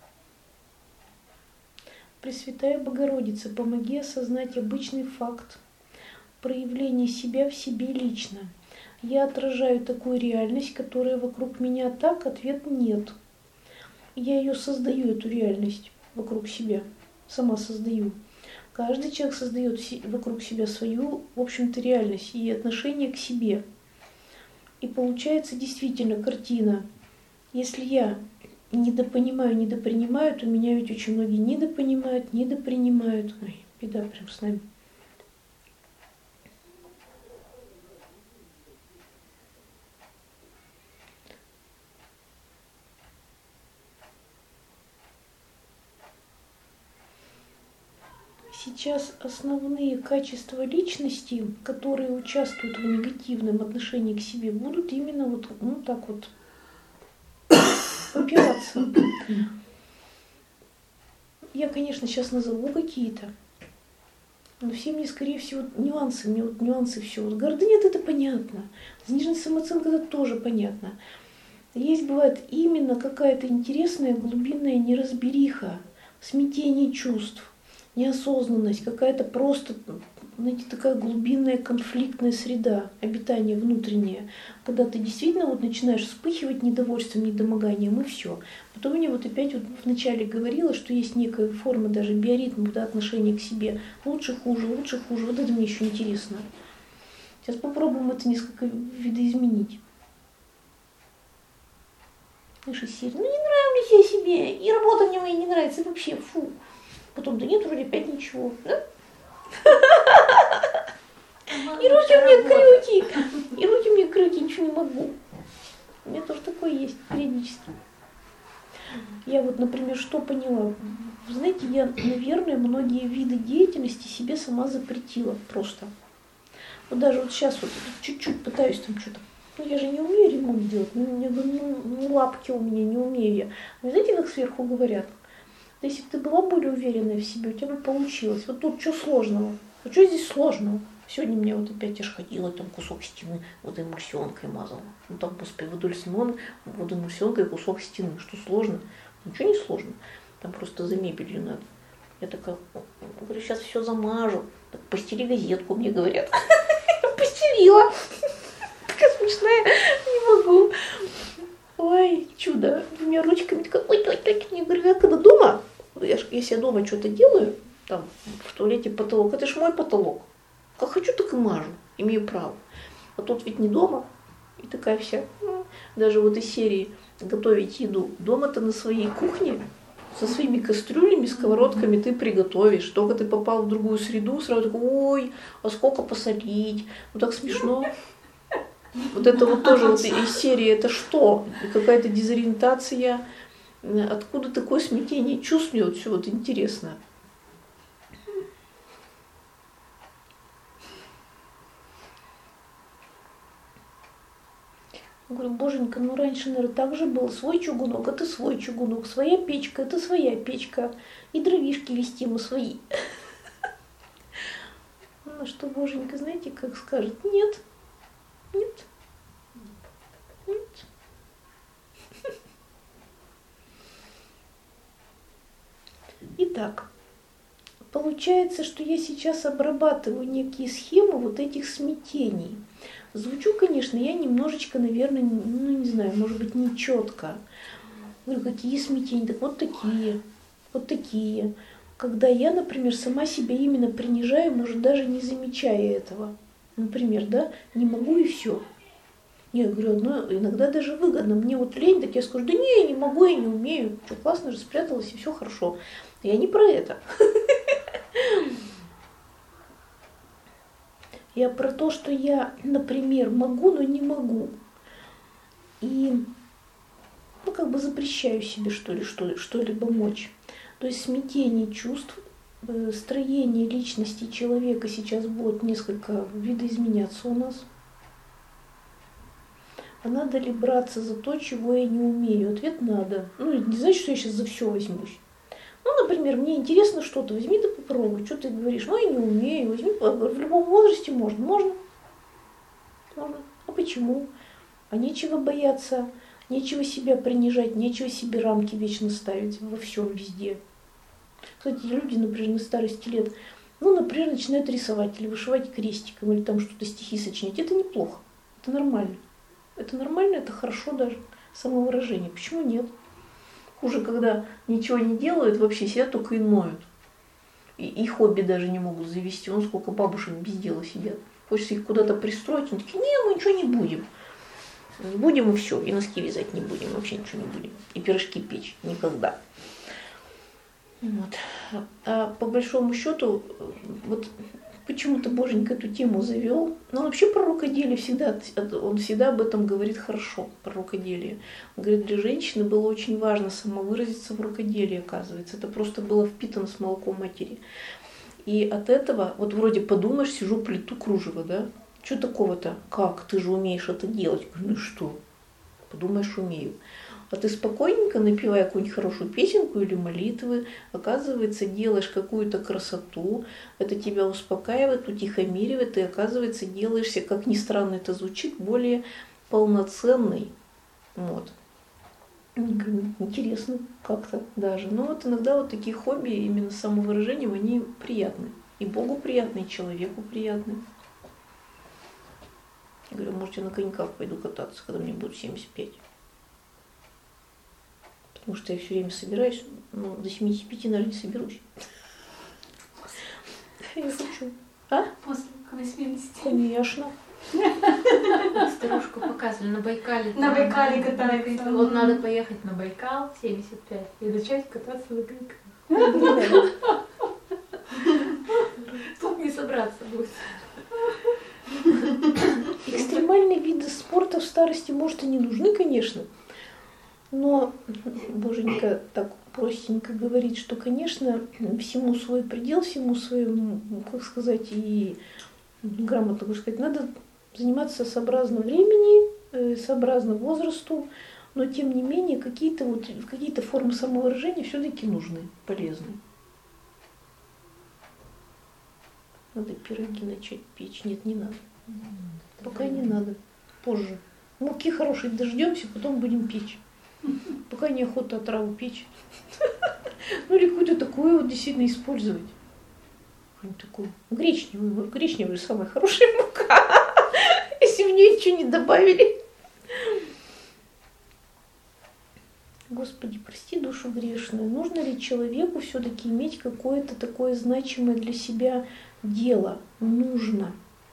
Пресвятая Богородица, помоги осознать обычный факт проявления себя в себе лично. Я отражаю такую реальность, которая вокруг меня так, ответ нет. Я ее создаю, эту реальность вокруг себя, сама создаю. Каждый человек создает вокруг себя свою, в общем-то, реальность и отношение к себе. И получается действительно картина. Если я недопонимаю, недопринимаю, то меня ведь очень многие недопонимают, недопринимают. Ой, беда прям с нами. Сейчас основные качества личности, которые участвуют в негативном отношении к себе, будут именно вот, ну так вот, попираться. Я, конечно, сейчас назову какие-то, но все мне, скорее всего, нюансы, мне вот нюансы все. Вот гордыня это понятно, заниженная самооценка это тоже понятно. Есть, бывает, именно какая-то интересная глубинная неразбериха, смятение чувств. Неосознанность, какая-то просто, знаете, такая глубинная конфликтная среда обитания внутренняя, когда ты действительно вот начинаешь вспыхивать недовольством, недомоганием, и все. Потом я вот опять вот вначале говорила, что есть некая форма даже биоритма, да, отношения к себе. Лучше, хуже, вот это мне еще интересно. Сейчас попробуем это несколько видоизменить. Знаешь, из серии, ну не нравлюсь я себе, и работа мне моя не нравится, и вообще, фу. Потом, да нет, вроде опять ничего, да? И руки у меня крюки, ничего не могу. У меня тоже такое есть периодически. Я вот, например, что поняла? Вы знаете, я, наверное, многие виды деятельности себе сама запретила просто. Вот даже вот сейчас вот чуть-чуть пытаюсь там что-то. Ну я же не умею ремонт делать, ну лапки у меня не умею я. Вы знаете, как сверху говорят? Если бы ты была более уверенная в себе, у тебя бы получилось. Вот тут что сложного? А что здесь сложного? Сегодня меня вот опять аж ходила, там кусок стены водоэмульсионкой мазала. Ну там, господи, водоэмульсионкой кусок стены. Что сложно? Ничего не сложно. Там просто за мебелью надо. Я такая, говорю, сейчас все замажу. Так, постели газетку, мне говорят. Постелила. Такая смешная, не могу. Ой, чудо, двумя ручками, такая, ой, я говорю, я когда дома, если я дома что-то делаю, там, в туалете потолок, это ж мой потолок. Как хочу, так и мажу, имею право. А тут ведь не дома, и такая вся, даже вот из серии готовить еду. Дома-то на своей кухне, со своими кастрюлями, сковородками ты приготовишь. Только ты попал в другую среду, сразу такой, ой, а сколько посолить, ну так смешно. Вот это вот тоже вот из серии, это что? Какая-то дезориентация, откуда такое смятение чувств, мне вот все вот интересно. Я говорю, боженька, ну раньше, наверное, так же было. Свой чугунок, это свой чугунок, своя печка, это своя печка. И дровишки вести мы свои. Ну что, боженька, знаете, как скажет? Нет. Нет. Нет. Итак, получается, что я сейчас обрабатываю некие схемы вот этих смятений. Звучу, конечно, я немножечко, наверное, ну не знаю, может быть, не четко. Говорю, какие смятения? Так вот такие, вот такие. Когда я, например, сама себя именно принижаю, может, даже не замечая этого. Например, да, не могу и все. Я говорю, ну, иногда даже выгодно. Мне вот лень, так я скажу, да не, я не могу, я не умею. Что, классно же спряталась, и все хорошо. Я не про это. Я про то, что я, например, могу, но не могу. И, как бы запрещаю себе, что ли, что-либо мочь. То есть смятение чувств, строение личности человека сейчас будет несколько видоизменяться у нас. А надо ли браться за то, чего я не умею? Ответ надо. Не значит, что я сейчас за все возьмусь. Например, мне интересно что-то, возьми да попробуй. Что ты говоришь? Я не умею. Возьми, в любом возрасте можно. Можно. А почему? А нечего бояться, нечего себя принижать, нечего себе рамки вечно ставить во всем, везде. Кстати, люди, например, на старости лет, например, начинают рисовать или вышивать крестиком, или там что-то стихи сочинять. Это неплохо, это нормально. Это нормально, это хорошо даже, самовыражение. Почему нет? Хуже, когда ничего не делают, вообще сидят только и ноют. И хобби даже не могут завести. Сколько бабушек без дела сидят. Хочется их куда-то пристроить, они такие, мы ничего не будем. Не будем и все, и носки вязать не будем, вообще ничего не будем. И пирожки печь никогда. А по большому счету, почему-то Боженька эту тему завел. Но вообще про рукоделие он всегда об этом говорит хорошо, про рукоделие. Он говорит, для женщины было очень важно самовыразиться в рукоделии, оказывается. Это просто было впитано с молоком матери. И от этого, вроде подумаешь, сижу, плету кружево, да? Что такого-то? Как? Ты же умеешь это делать. Ну что? Подумаешь, умею. А ты спокойненько, напевая какую-нибудь хорошую песенку или молитвы, оказывается, делаешь какую-то красоту, это тебя успокаивает, утихомиривает, и, оказывается, делаешься, как ни странно это звучит, более полноценный. Интересно как-то даже. Но иногда такие хобби, именно с самовыражением, они приятны. И Богу приятны, и человеку приятны. Я говорю, может, я на коньках пойду кататься, когда мне будет 75. Потому что я все время собираюсь, но до 75, наверное, не соберусь. Я хочу. А? После 80. Конечно. Старушку показывали на Байкале. На Байкале катается. Надо поехать на Байкал 75 и начать кататься на коньках. Тут не собраться будет. Экстремальные виды спорта в старости, может, и не нужны, конечно. Но Боженька так простенько говорит, что, конечно, всему свой предел, всему своему, и грамотно сказать, надо заниматься сообразно времени, сообразно возрасту, но тем не менее какие-то формы самовыражения все-таки нужны, полезны. Надо пироги начать печь. Нет, не надо. Пока не надо. Позже. Муки хорошие дождемся, потом будем печь. Пока неохота отраву печь. Или какую-то такую действительно использовать. Такую гречневую. Гречневая самая хорошая мука. Если в нее ничего не добавили. Господи, прости душу грешную. Нужно ли человеку все-таки иметь какое-то такое значимое для себя дело? Нужно.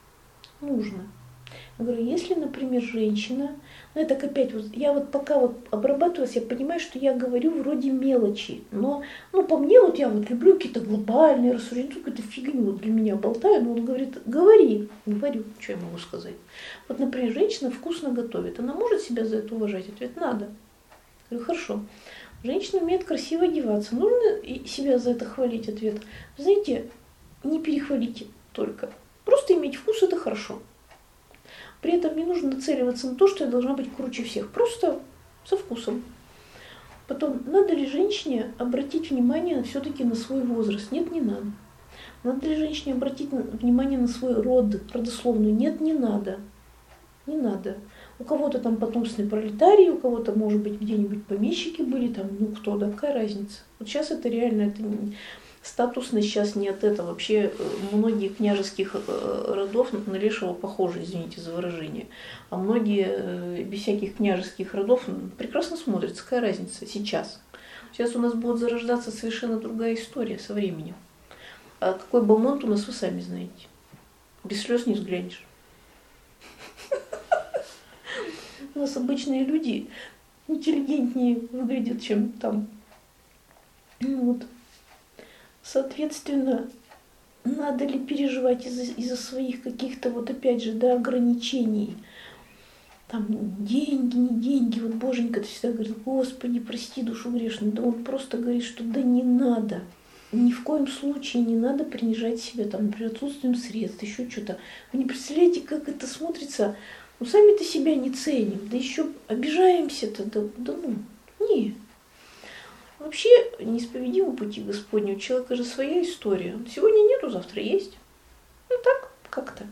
Я говорю, если, например, женщина, это опять, я пока обрабатывалась, я понимаю, что я говорю вроде мелочи, но по мне я люблю какие-то глобальные рассуждения, какую-то фигню для меня болтаю, но он говорит, говорю, что я могу сказать. Например, женщина вкусно готовит, она может себя за это уважать? Ответ, надо. Я говорю, хорошо. Женщина умеет красиво одеваться, нужно себя за это хвалить? Ответ, знаете, не перехвалите только, просто иметь вкус, это хорошо. При этом не нужно нацеливаться на то, что я должна быть круче всех. Просто со вкусом. Потом, надо ли женщине обратить внимание все-таки на свой возраст? Нет, не надо. Надо ли женщине обратить внимание на свой род, родословную? Нет, не надо. Не надо. У кого-то там потомственный пролетарий, у кого-то, может быть, где-нибудь помещики были, кто, да, какая разница. Сейчас это реально, статусно сейчас не от этого. Вообще многие княжеских родов на Лешего похожи, извините за выражение. А многие без всяких княжеских родов прекрасно смотрятся. Какая разница сейчас? Сейчас у нас будет зарождаться совершенно другая история со временем. А какой бомонд у нас, вы сами знаете. Без слез не взглянешь. У нас обычные люди интеллигентнее выглядят, чем там. Соответственно, надо ли переживать из-за своих каких-то вот опять же, да, ограничений. Там деньги, не деньги. Вот Боженька всегда говорит: Господи, прости душу грешную. Да он просто говорит, что да не надо. Ни в коем случае не надо принижать себя, там, например, отсутствием средств, еще что-то. Вы не представляете, как это смотрится. Ну, сами-то себя не ценим, да еще обижаемся-то, да ну, не. Вообще, неисповедимы пути Господни. У человека же своя история. Сегодня нету, завтра есть. Ну так, как-то.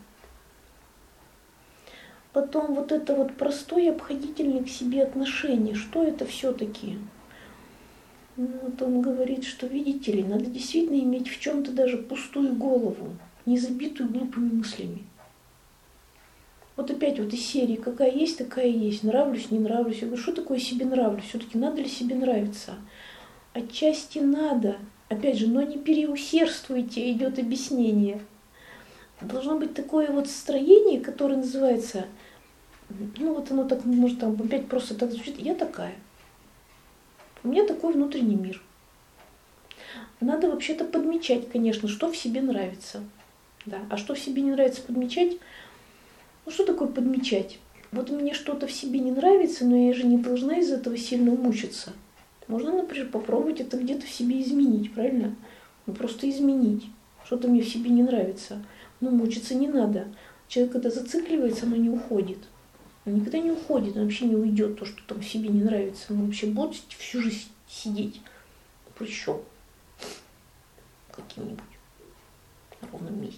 Потом вот это вот простое обходительное к себе отношение. Что это все-таки? Вот он говорит, что, видите ли, надо действительно иметь в чем-то даже пустую голову, не забитую глупыми мыслями. Вот опять вот из серии какая есть, такая и есть. Нравлюсь, не нравлюсь. Я говорю, что такое себе нравлюсь? Все-таки надо ли себе нравиться? Отчасти надо. Опять же, но не переусердствуйте, идет объяснение. Должно быть такое вот строение, которое называется, ну вот оно так, может там опять просто так звучит, я такая. У меня такой внутренний мир. Надо вообще-то подмечать, конечно, что в себе нравится. Да. А что в себе не нравится подмечать? Ну что такое подмечать? Вот мне что-то в себе не нравится, но я же не должна из этого сильно мучиться. Можно, например, попробовать это где-то в себе изменить, правильно? Ну просто изменить. Что-то мне в себе не нравится. Но мучиться не надо. Человек, когда зацикливается, оно не уходит. Он никогда не уходит, он вообще не уйдет, то, что там в себе не нравится. Он вообще будет всю жизнь сидеть. Причем каким-нибудь на ровном месте.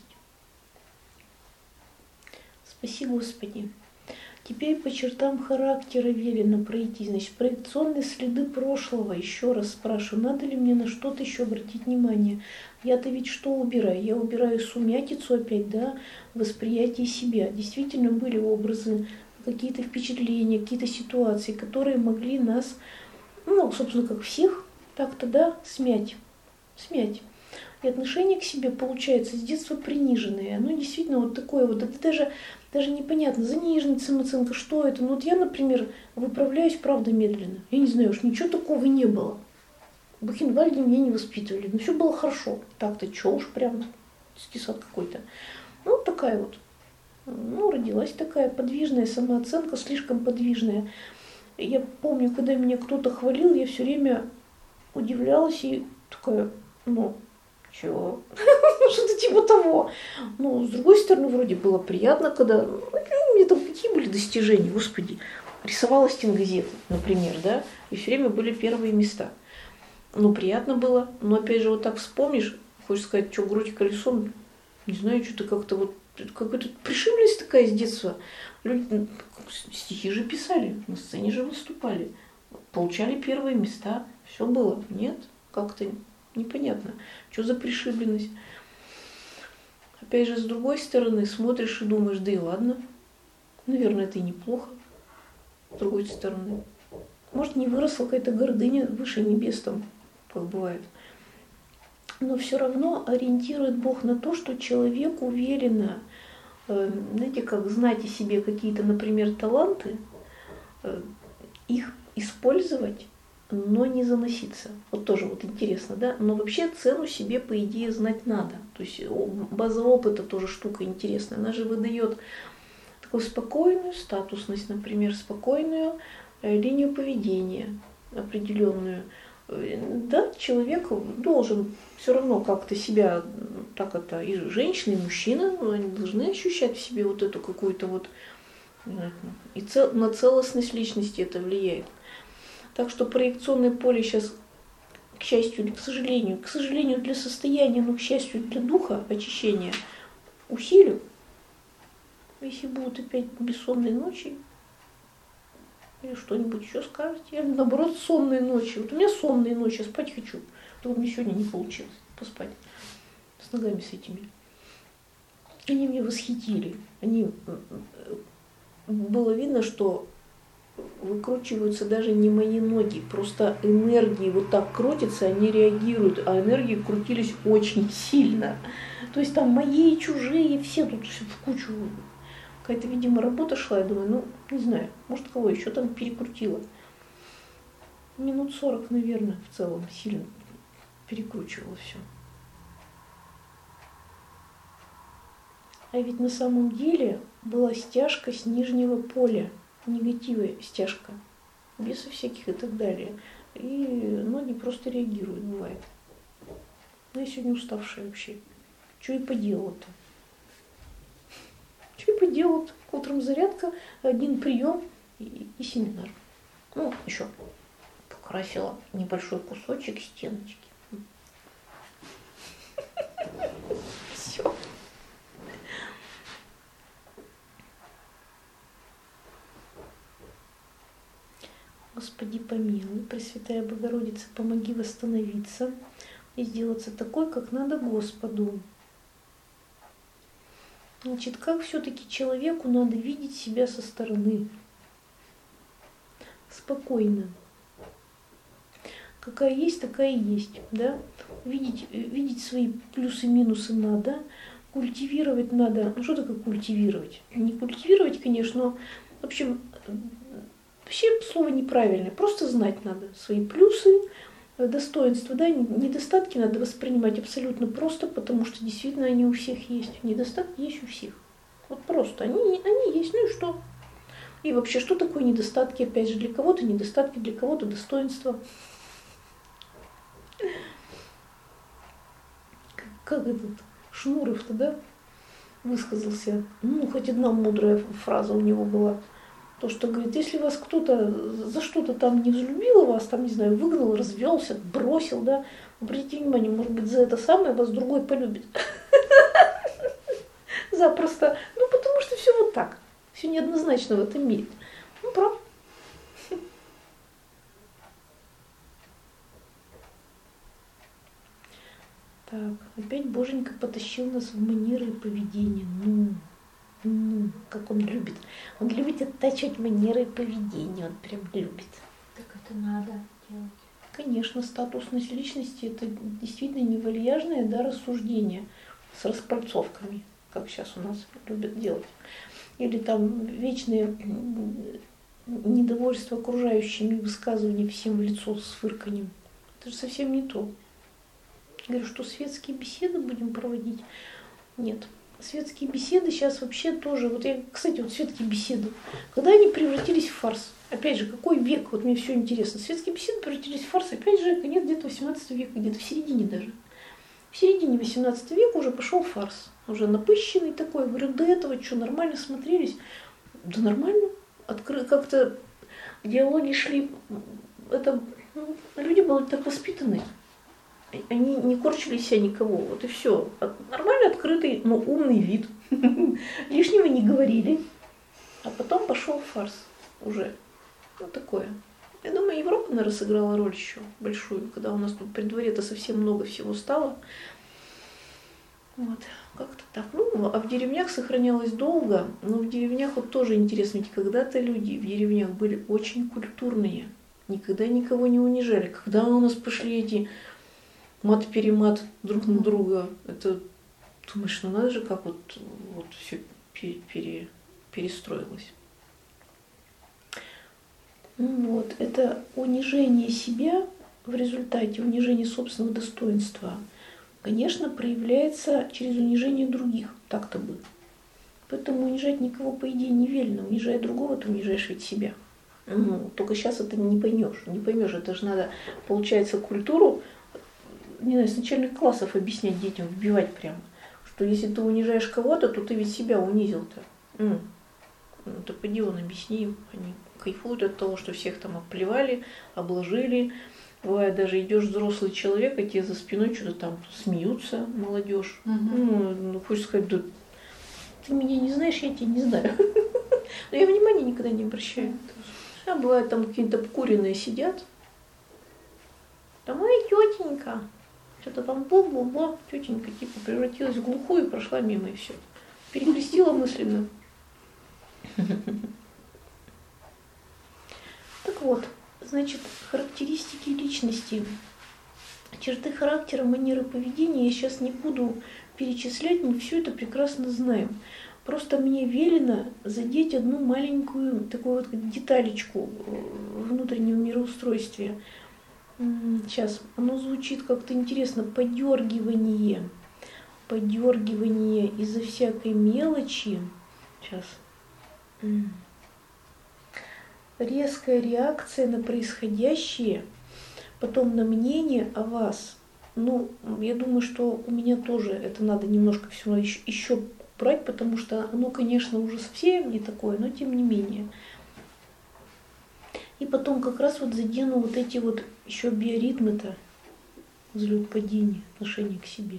Спаси Господи. Теперь по чертам характера велено пройти. Значит, проекционные следы прошлого. Еще раз спрашиваю, надо ли мне на что-то еще обратить внимание? Я-то ведь что убираю? Я убираю сумятицу опять, да, восприятие себя. Действительно были образы, какие-то впечатления, какие-то ситуации, которые могли нас, ну, собственно, как всех, так-то, да, смять. И отношение к себе получается с детства приниженное. Оно действительно вот такое вот, это даже непонятно, заниженная самооценка, что это. Ну вот я, например, выправляюсь, правда, медленно. Я не знаю, уж ничего такого не было. В Бухенвальде меня не воспитывали, но все было хорошо. Так-то что уж прям скисат какой-то. Ну вот такая вот. Ну, родилась такая подвижная самооценка, слишком подвижная. Я помню, когда меня кто-то хвалил, я все время удивлялась и такая, ну, чего? Что-то типа того. Но, с другой стороны, вроде было приятно, когда... у меня там какие были достижения, господи. Рисовала стенгазеты, например, да, и все время были первые места. Ну, приятно было, но, опять же, вот так вспомнишь, хочешь сказать, что грудь колесом, не знаю, что-то как-то вот, какая-то пришибленность такая с детства. Люди стихи же писали, на сцене же выступали, получали первые места, все было. Нет, как-то непонятно, что за пришибленность. Опять же, с другой стороны, смотришь и думаешь, да и ладно, наверное, это и неплохо. С другой стороны, может, не выросла какая-то гордыня выше небес там, как бывает. Но все равно ориентирует Бог на то, что человек уверенно, знаете, как знать о себе какие-то, например, таланты, их использовать, но не заноситься. Вот тоже вот интересно, да? Но вообще цену себе, по идее, знать надо. То есть база опыта тоже штука интересная. Она же выдает такую спокойную статусность, например, спокойную линию поведения определенную. Да, человек должен все равно как-то себя, так это и женщина, и мужчина, они должны ощущать в себе вот эту какую-то вот, и на целостность личности это влияет. Так что проекционное поле сейчас, к счастью, к сожалению для состояния, но к счастью для духа очищения, усилю. Если будут опять бессонные ночи, или что-нибудь еще скажете, или наоборот сонные ночи. Вот у меня сонные ночи, я спать хочу. Только мне сегодня не получилось поспать с ногами с этими. Они меня восхитили. Было видно, что выкручиваются даже не мои ноги, просто энергии вот так крутятся, они реагируют, а энергии крутились очень сильно. То есть там мои, чужие, все тут все в кучу. Какая-то, видимо, работа шла, я думаю, ну, не знаю, может, кого еще там перекрутила. Минут 40, наверное, в целом сильно перекручивала все. А ведь на самом деле была стяжка с нижнего поля, негативная стяжка, бесов всяких и так далее. И ноги просто реагируют, бывает. Но я сегодня уставшая вообще. Что и поделала-то? Что и поделала-то? Утром зарядка, один прием и семинар. Ну, еще покрасила небольшой кусочек стеночки. Все. Господи помилуй, Пресвятая Богородица, помоги восстановиться и сделаться такой, как надо Господу. Значит, как все-таки человеку надо видеть себя со стороны? Спокойно. Какая есть, такая и есть. Да? Видеть свои плюсы-минусы надо, культивировать надо. Ну что такое культивировать? Не культивировать, конечно, но в общем, вообще слово неправильное. Просто знать надо свои плюсы, достоинства, да, недостатки надо воспринимать абсолютно просто, потому что действительно они у всех есть. Недостатки есть у всех. Вот просто. Они есть, ну и что? И вообще, что такое недостатки? Опять же, для кого-то недостатки, для кого-то достоинства. Как этот Шнуров-то, да, высказался. Ну, хоть одна мудрая фраза у него была. То, что говорит, если вас кто-то за что-то там не взлюбил, вас там, не знаю, выгнал, развелся, бросил, да, обратите внимание, может быть, за это самое вас другой полюбит. Запросто. Ну, потому что все вот так. Все неоднозначно в этом мире. Ну, правда. Так, опять Боженька потащил нас в манеры и поведение. Ну, как он любит. Он любит оттачивать манеры и поведение, он прям любит. Так это надо делать. Конечно, статусность личности – это действительно не вальяжное, да, рассуждение с распальцовками, как сейчас у нас любят делать. Или там вечное недовольство окружающими, высказывание всем в лицо с фырканьем. Это же совсем не то. Я говорю, что светские беседы будем проводить? Нет. Светские беседы сейчас вообще тоже, вот я, кстати, вот светские беседы, когда они превратились в фарс? Опять же, какой век? Вот мне все интересно. Светские беседы превратились в фарс, опять же, конец где-то 18 века, где-то в середине даже. В середине 18 века уже пошел фарс. Уже напыщенный такой. Я говорю, до этого что, нормально смотрелись? Да нормально. Как-то диалоги шли. Это, люди были так воспитаны. Они не корчили себя никого, вот и все. Нормально открытый, но умный вид. Лишнего не говорили. А потом пошел фарс уже. Вот такое. Я думаю, Европа, наверное, сыграла роль еще большую, когда у нас тут при дворе-то совсем много всего стало. Вот, как-то так. Ну, а в деревнях сохранялось долго, но в деревнях вот тоже интересно, ведь когда-то люди в деревнях были очень культурные, никогда никого не унижали. Когда у нас пошли эти мат-перемат друг на друга, это, думаешь, ну надо же, как вот все перестроилось. Вот, это унижение себя в результате, унижение собственного достоинства, конечно, проявляется через унижение других, так-то бы. Поэтому унижать никого, по идее, не велено. Унижая другого, ты унижаешь ведь себя. Ну, только сейчас это не поймешь. Это же надо, получается, культуру, не знаю, с начальных классов объяснять детям, вбивать прямо, что если ты унижаешь кого-то, то ты ведь себя унизил-то. Ну, то поди он, объясни им. Они кайфуют от того, что всех там оплевали, обложили. Бывает, даже идешь взрослый человек, а тебе за спиной что-то там смеются, молодежь. Ну, хочешь сказать, да ты меня не знаешь, я тебя не знаю. Но я внимания никогда не обращаю. А бывает, там какие-то обкуренные сидят. Там, ой, тетенька. Что-то там бла-бла-бла. Тетенька типа превратилась в глухую и прошла мимо, и все. Перекрестила мысленно. Так вот, значит, характеристики личности, черты характера, манеры поведения я сейчас не буду перечислять, мы все это прекрасно знаем. Просто мне велено задеть одну маленькую такую вот деталечку внутреннего мироустройства. Сейчас, оно звучит как-то интересно, подергивание. подергивание из-за всякой мелочи. Сейчас. Резкая реакция на происходящее, потом на мнение о вас. Ну, я думаю, что у меня тоже это надо немножко все равно еще брать, потому что оно, конечно, уже совсем не такое, но тем не менее. И потом как раз вот задену вот эти вот еще биоритмы-то, взлет, падение, отношение к себе.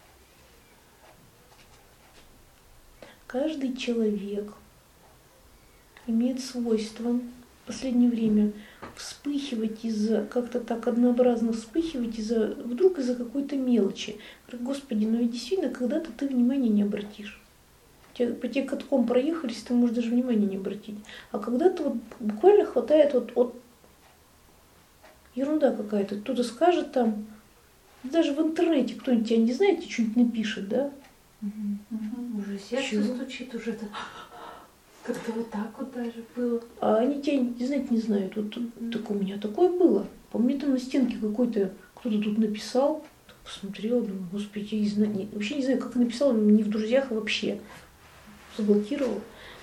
Каждый человек имеет свойство в последнее время вспыхивать как-то так однообразно вспыхивать вдруг из-за какой-то мелочи. Говорю, Господи, ну ведь действительно когда-то ты внимания не обратишь. По тебе катком проехались, ты можешь даже внимания не обратить. А когда-то вот буквально хватает вот ерунда какая-то. Кто-то скажет там, даже в интернете кто-нибудь тебя не знает, тебе что-нибудь напишет, да? Уже сердце стучит, уже так. Как-то вот так вот даже было. А они тебя не знают. Вот так у меня такое было. Помню, там на стенке какой-то кто-то тут написал. Так посмотрела, думаю, Господи, я вообще не знаю, как написал, не в друзьях, а вообще. Заблокировал.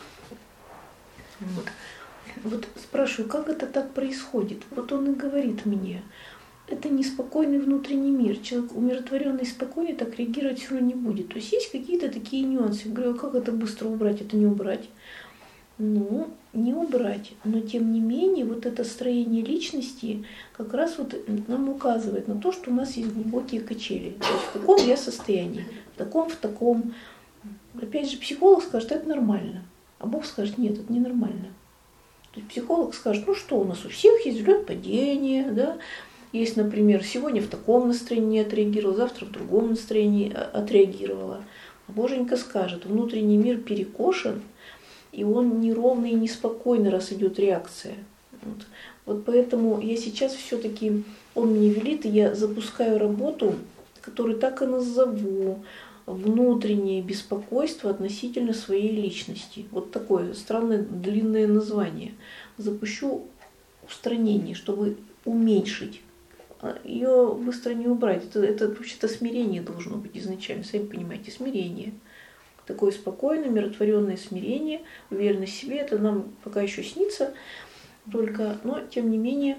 Вот спрашиваю, как это так происходит? Вот он и говорит мне, это неспокойный внутренний мир. Человек умиротворенный и спокойный так реагировать все равно не будет. То есть есть какие-то такие нюансы. Я говорю, а как это быстро убрать? Это не убрать. Ну, не убрать. Но тем не менее, вот это строение личности как раз вот нам указывает на то, что у нас есть глубокие качели. То есть в каком я состоянии, в таком. Опять же, психолог скажет, это нормально. А Бог скажет, нет, это ненормально. То есть психолог скажет, ну что, у нас у всех есть взлет, падение, да. Есть, например, сегодня в таком настроении отреагировала, завтра в другом настроении отреагировала. А Боженька скажет, внутренний мир перекошен, и он неровный и неспокойный, раз идет реакция. Вот поэтому я сейчас все-таки, он мне велит, и я запускаю работу, которую так и назову, внутреннее беспокойство относительно своей личности. Вот такое странное длинное название. Запущу устранение, чтобы уменьшить. Ее быстро не убрать. Это вообще-то смирение должно быть изначально. Сами понимаете, смирение. Такое спокойное, умиротворенное смирение, уверенность в себе. Это нам пока еще снится. Только, но тем не менее.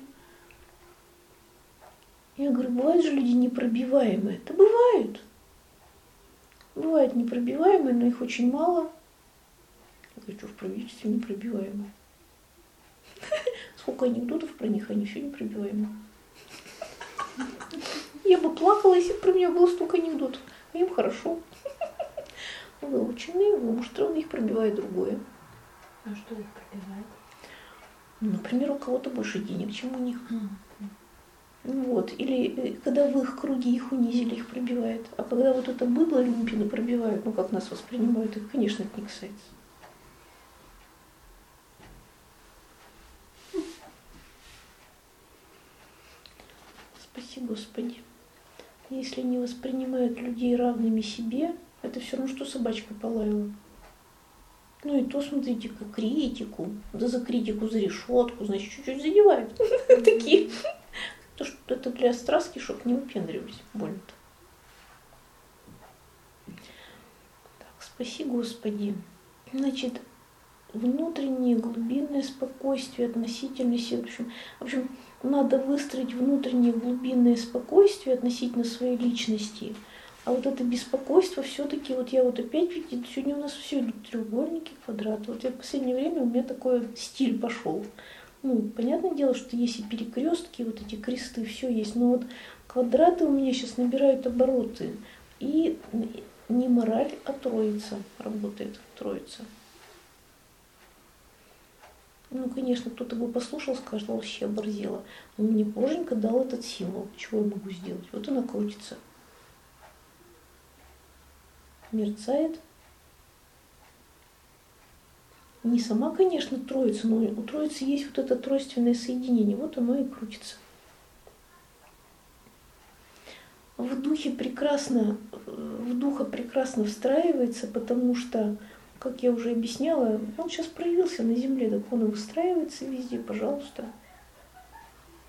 Я говорю, бывают же люди непробиваемые. Да бывают. Бывают непробиваемые, но их очень мало. Я говорю, что в правительстве непробиваемые. Сколько анекдотов про них, они все непробиваемые. Я бы плакала, если бы про меня было столько анекдотов. А им хорошо. Выученные, вымуштрованные, их пробивает другое. А что их пробивает? Ну, например, у кого-то больше денег, чем у них. Вот. Или когда в их круге их унизили, их пробивает. А когда вот это быдло люмпины пробивают, ну как нас воспринимают, их, конечно, это не касается. Спаси Господи. Если не воспринимают людей равными себе, это все равно, что собачка полаяла. Ну и то, смотрите, как критику. Да за критику, за решетку, значит, чуть-чуть задевают. Такие. То, что это для страстки, чтобы не выпендривались. Больно-то. Так, спаси Господи. Значит, внутреннее глубинное спокойствие относительно себя. В общем, надо выстроить внутреннее глубинное спокойствие относительно своей личности. А вот это беспокойство все-таки, вот я вот опять, видите, сегодня у нас все идут треугольники, квадраты. Вот в последнее время у меня такой стиль пошел. Ну, понятное дело, что есть и перекрестки, вот эти кресты, все есть. Но вот квадраты у меня сейчас набирают обороты. И не мораль, а троица работает, троица. Ну, конечно, кто-то бы послушал, скажет, вообще оборзела. Но мне Боженька дал этот символ. Чего я могу сделать? Вот она крутится. Мерцает. Не сама, конечно, троица, но у троицы есть вот это тройственное соединение. Вот оно и крутится. В духа прекрасно встраивается, потому что, как я уже объясняла, он сейчас проявился на Земле, так он и выстраивается везде, пожалуйста.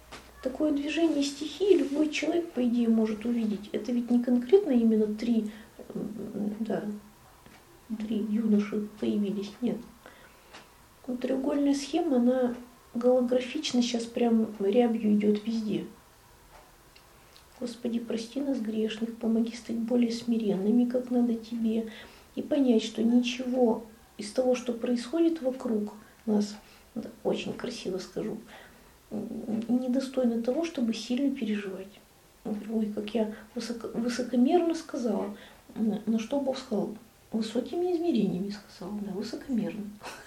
Такое движение стихии любой человек, по идее, может увидеть. Это ведь не конкретно именно 3 Да, 3 юноши появились. Нет. Вот треугольная схема, она голографично сейчас прям рябью идет везде. Господи, прости нас, грешных, помоги стать более смиренными, как надо Тебе, и понять, что ничего из того, что происходит вокруг нас, очень красиво скажу, недостойно того, чтобы сильно переживать. Ой, как я высокомерно сказала. На что Бог сказал? Высокими измерениями сказал, да, высокомерно.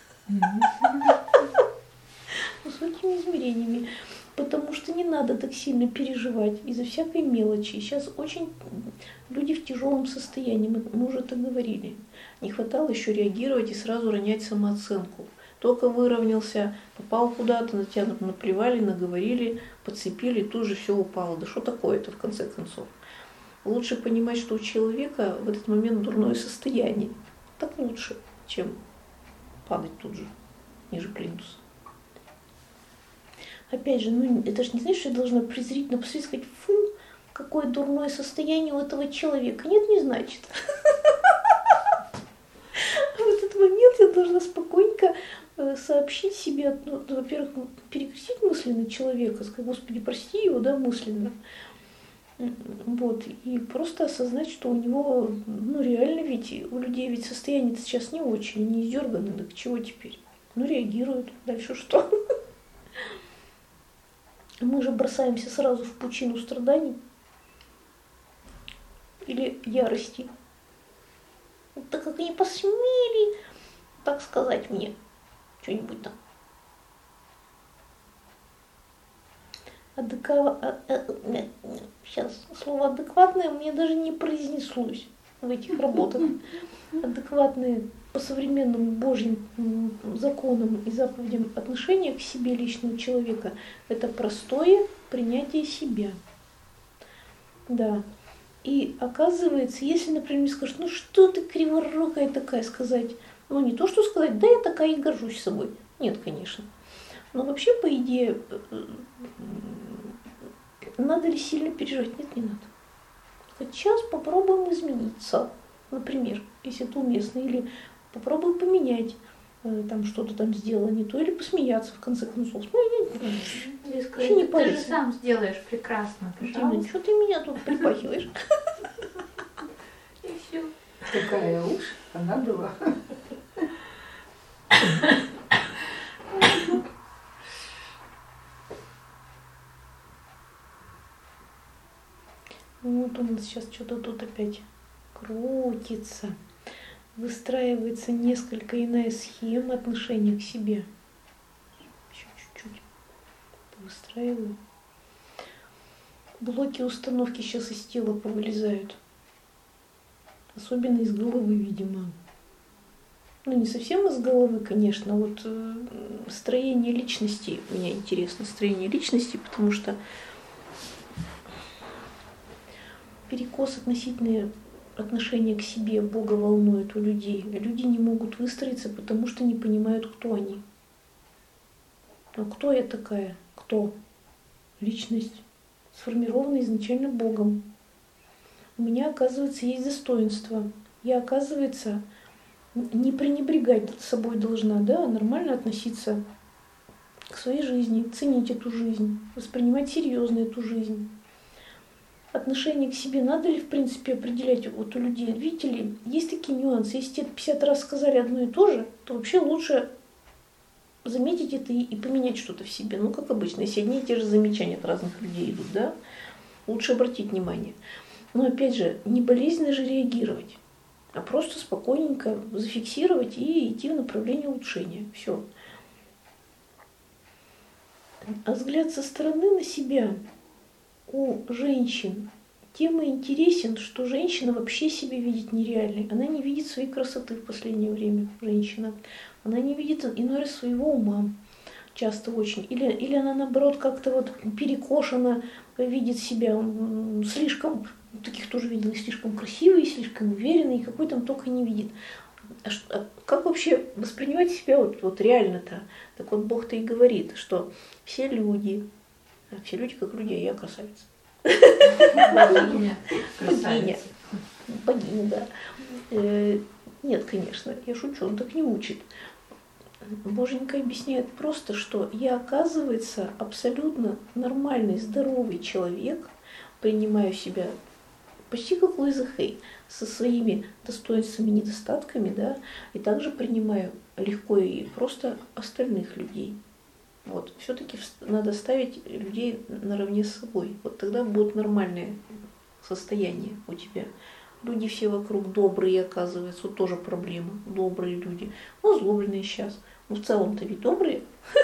Высокими измерениями. Потому что не надо так сильно переживать из-за всякой мелочи. Сейчас очень люди в тяжелом состоянии, мы уже это говорили. Не хватало еще реагировать и сразу ронять самооценку. Только выровнялся, попал куда-то, на тебя наплевали, наговорили, подцепили, тут же все упало. Да что такое-то в конце концов? Лучше понимать, что у человека в этот момент дурное состояние. Так лучше, чем падать тут же, ниже плинтуса. Опять же, это же не значит, что я должна презрительно посмотреть и сказать, фу, какое дурное состояние у этого человека. Нет, не значит. В этот момент я должна спокойненько сообщить себе, во-первых, перекрестить мысленно человека, сказать, Господи, прости его, да, мысленно. Вот, и просто осознать, что у него, реально ведь, у людей ведь состояние сейчас не очень, они издерганы, да к чего теперь? Реагируют, дальше что? Мы же бросаемся сразу в пучину страданий или ярости. Так как они посмели, так сказать мне что-нибудь там. Сейчас слово адекватное мне даже не произнеслось в этих работах. Адекватные по современным Божьим законам и заповедям отношения к себе личного человека – это простое принятие себя. Да. И оказывается, если, например, мне скажут, что ты криворукая такая, сказать, не то, что сказать, да я такая и горжусь собой. Нет, конечно. Но вообще, по идее, надо ли сильно переживать? Нет, не надо. Сейчас попробуем измениться, например, если это уместно, или попробуем поменять, там что-то там сделала не то, или посмеяться в конце концов. Вообще не парься. Ты же сам сделаешь прекрасно. Дина, что ты меня тут припахиваешь? И все. Какая уж она была. Вот у нас сейчас что-то тут опять крутится. Выстраивается несколько иная схема отношения к себе. Еще чуть-чуть повыстраиваю. Блоки установки сейчас из тела повылезают. Особенно из головы, видимо. Не совсем из головы, конечно. Вот строение личности. Мне интересно строение личности, потому что перекос относительно отношения к себе Бога волнует у людей. Люди не могут выстроиться, потому что не понимают, кто они. А кто я такая? Кто? Личность, сформированная изначально Богом. У меня, оказывается, есть достоинство. Я, оказывается, не пренебрегать собой должна, да, нормально относиться к своей жизни, ценить эту жизнь, воспринимать серьезно эту жизнь. Отношение к себе надо ли, в принципе, определять вот у людей? Видите ли, есть такие нюансы. Если тебе 50 раз сказали одно и то же, то вообще лучше заметить это и поменять что-то в себе. Как обычно, если одни и те же замечания от разных людей идут, да, лучше обратить внимание. Но опять же, не болезненно же реагировать, а просто спокойненько зафиксировать и идти в направлении улучшения. Все. А взгляд со стороны на себя у женщин тем и интересен, что женщина вообще себя видит нереальной. Она не видит своей красоты в последнее время, женщина. Она не видит иной раз своего ума, часто очень. Или она, наоборот, как-то вот перекошенно видит себя слишком, таких тоже видела, слишком красивый, слишком уверенный, какой там только не видит. А как вообще воспринимать себя вот реально-то? Так вот Бог-то и говорит, что все люди как люди, а я красавица. Богиня. Богиня. богиня, да. Нет, конечно, я шучу, он так не учит. Боженька объясняет просто, что я, оказывается, абсолютно нормальный, здоровый человек, принимаю себя почти как Луиза Хей, со своими достоинствами и недостатками, да, и также принимаю легко и просто остальных людей. Вот. Все-таки надо ставить людей наравне с собой. Вот тогда будет нормальное состояние у тебя. Люди все вокруг добрые, оказывается, вот тоже проблема. Добрые люди. Ну, озлобленные сейчас. Но в целом-то ведь добрые.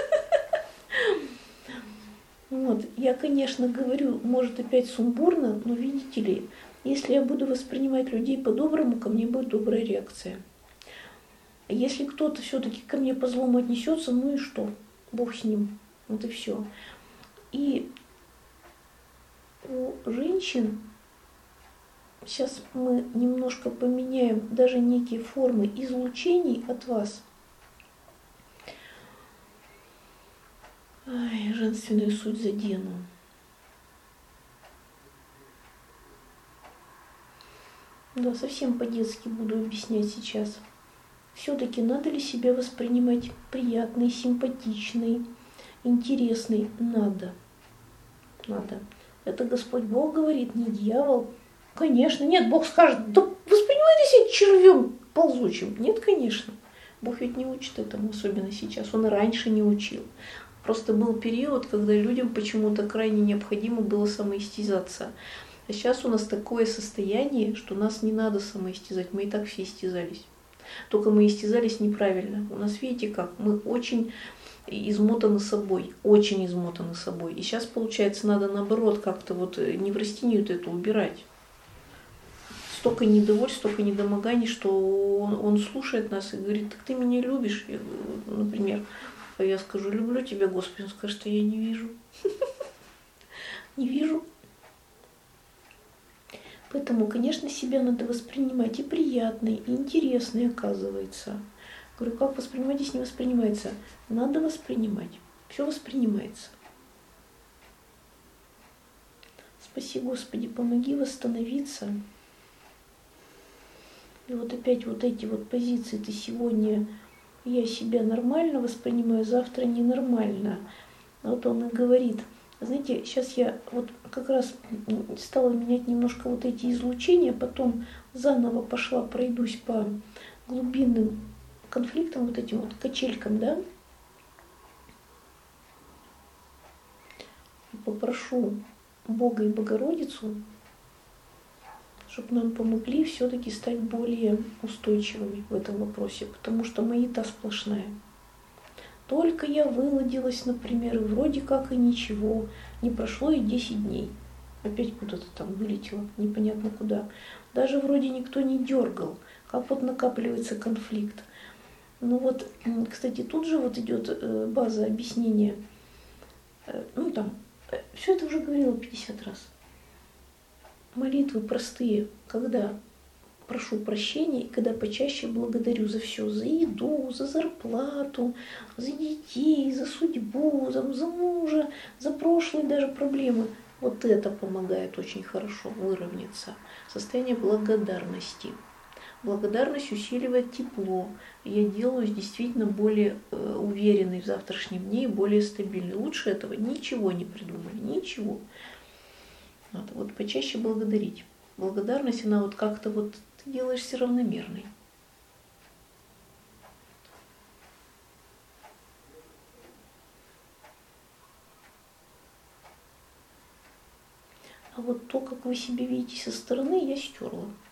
Вот. Я, конечно, говорю, может опять сумбурно, но видите ли, если я буду воспринимать людей по-доброму, ко мне будет добрая реакция. А если кто-то все-таки ко мне по злому отнесется, ну и что? Бог с ним. Вот и все. И у женщин сейчас мы немножко поменяем даже некие формы излучений от вас. Ай, женственную суть задену. Да, совсем по-детски буду объяснять сейчас. Все-таки надо ли себя воспринимать приятной, симпатичной, интересной? Надо. Надо. Это Господь Бог говорит, не дьявол. Конечно, нет, Бог скажет, да воспринимайте себя червем ползучим. Нет, конечно. Бог ведь не учит этому, особенно сейчас. Он и раньше не учил. Просто был период, когда людям почему-то крайне необходимо было самоистязаться. А сейчас у нас такое состояние, что нас не надо самоистязать. Мы и так все истязались. Только мы истязались неправильно. У нас, видите как, мы очень измотаны собой. Очень измотаны собой. И сейчас, получается, надо наоборот как-то вот неврастению это убирать. Столько недовольств, столько недомоганий, что он слушает нас и говорит, так ты меня любишь, например. А я скажу, люблю тебя, Господи. Он скажет, что я не вижу. Не вижу. Поэтому, конечно, себя надо воспринимать и приятной, и интересной, оказывается. Говорю, как воспринимать, если не воспринимается? Надо воспринимать. Все воспринимается. Спаси, Господи, помоги восстановиться. И вот опять вот эти вот позиции, ты сегодня... Я себя нормально воспринимаю, завтра ненормально. Вот он и говорит, знаете, сейчас я вот как раз стала менять немножко вот эти излучения, потом заново пошла, пройдусь по глубинным конфликтам, вот этим вот качелькам, да. Попрошу Бога и Богородицу, чтобы нам помогли все-таки стать более устойчивыми в этом вопросе, потому что маята сплошная. Только я выладилась, например, и вроде как и ничего, не прошло и 10 дней. Опять куда-то там вылетело, непонятно куда. Даже вроде никто не дергал, как вот накапливается конфликт. Ну вот, кстати, тут же вот идет база объяснения. Ну там, все это уже говорила 50 раз. Молитвы простые, когда прошу прощения и когда почаще благодарю за все, за еду, за зарплату, за детей, за судьбу, за мужа, за прошлые даже проблемы. Вот это помогает очень хорошо выровняться. Состояние благодарности. Благодарность усиливает тепло. Я делаюсь действительно более уверенной в завтрашнем дне и более стабильной. Лучше этого ничего не придумали, ничего. Надо вот почаще благодарить. Благодарность, она вот как-то вот ты делаешься равномерной. А вот то, как вы себя видите со стороны, я стерла.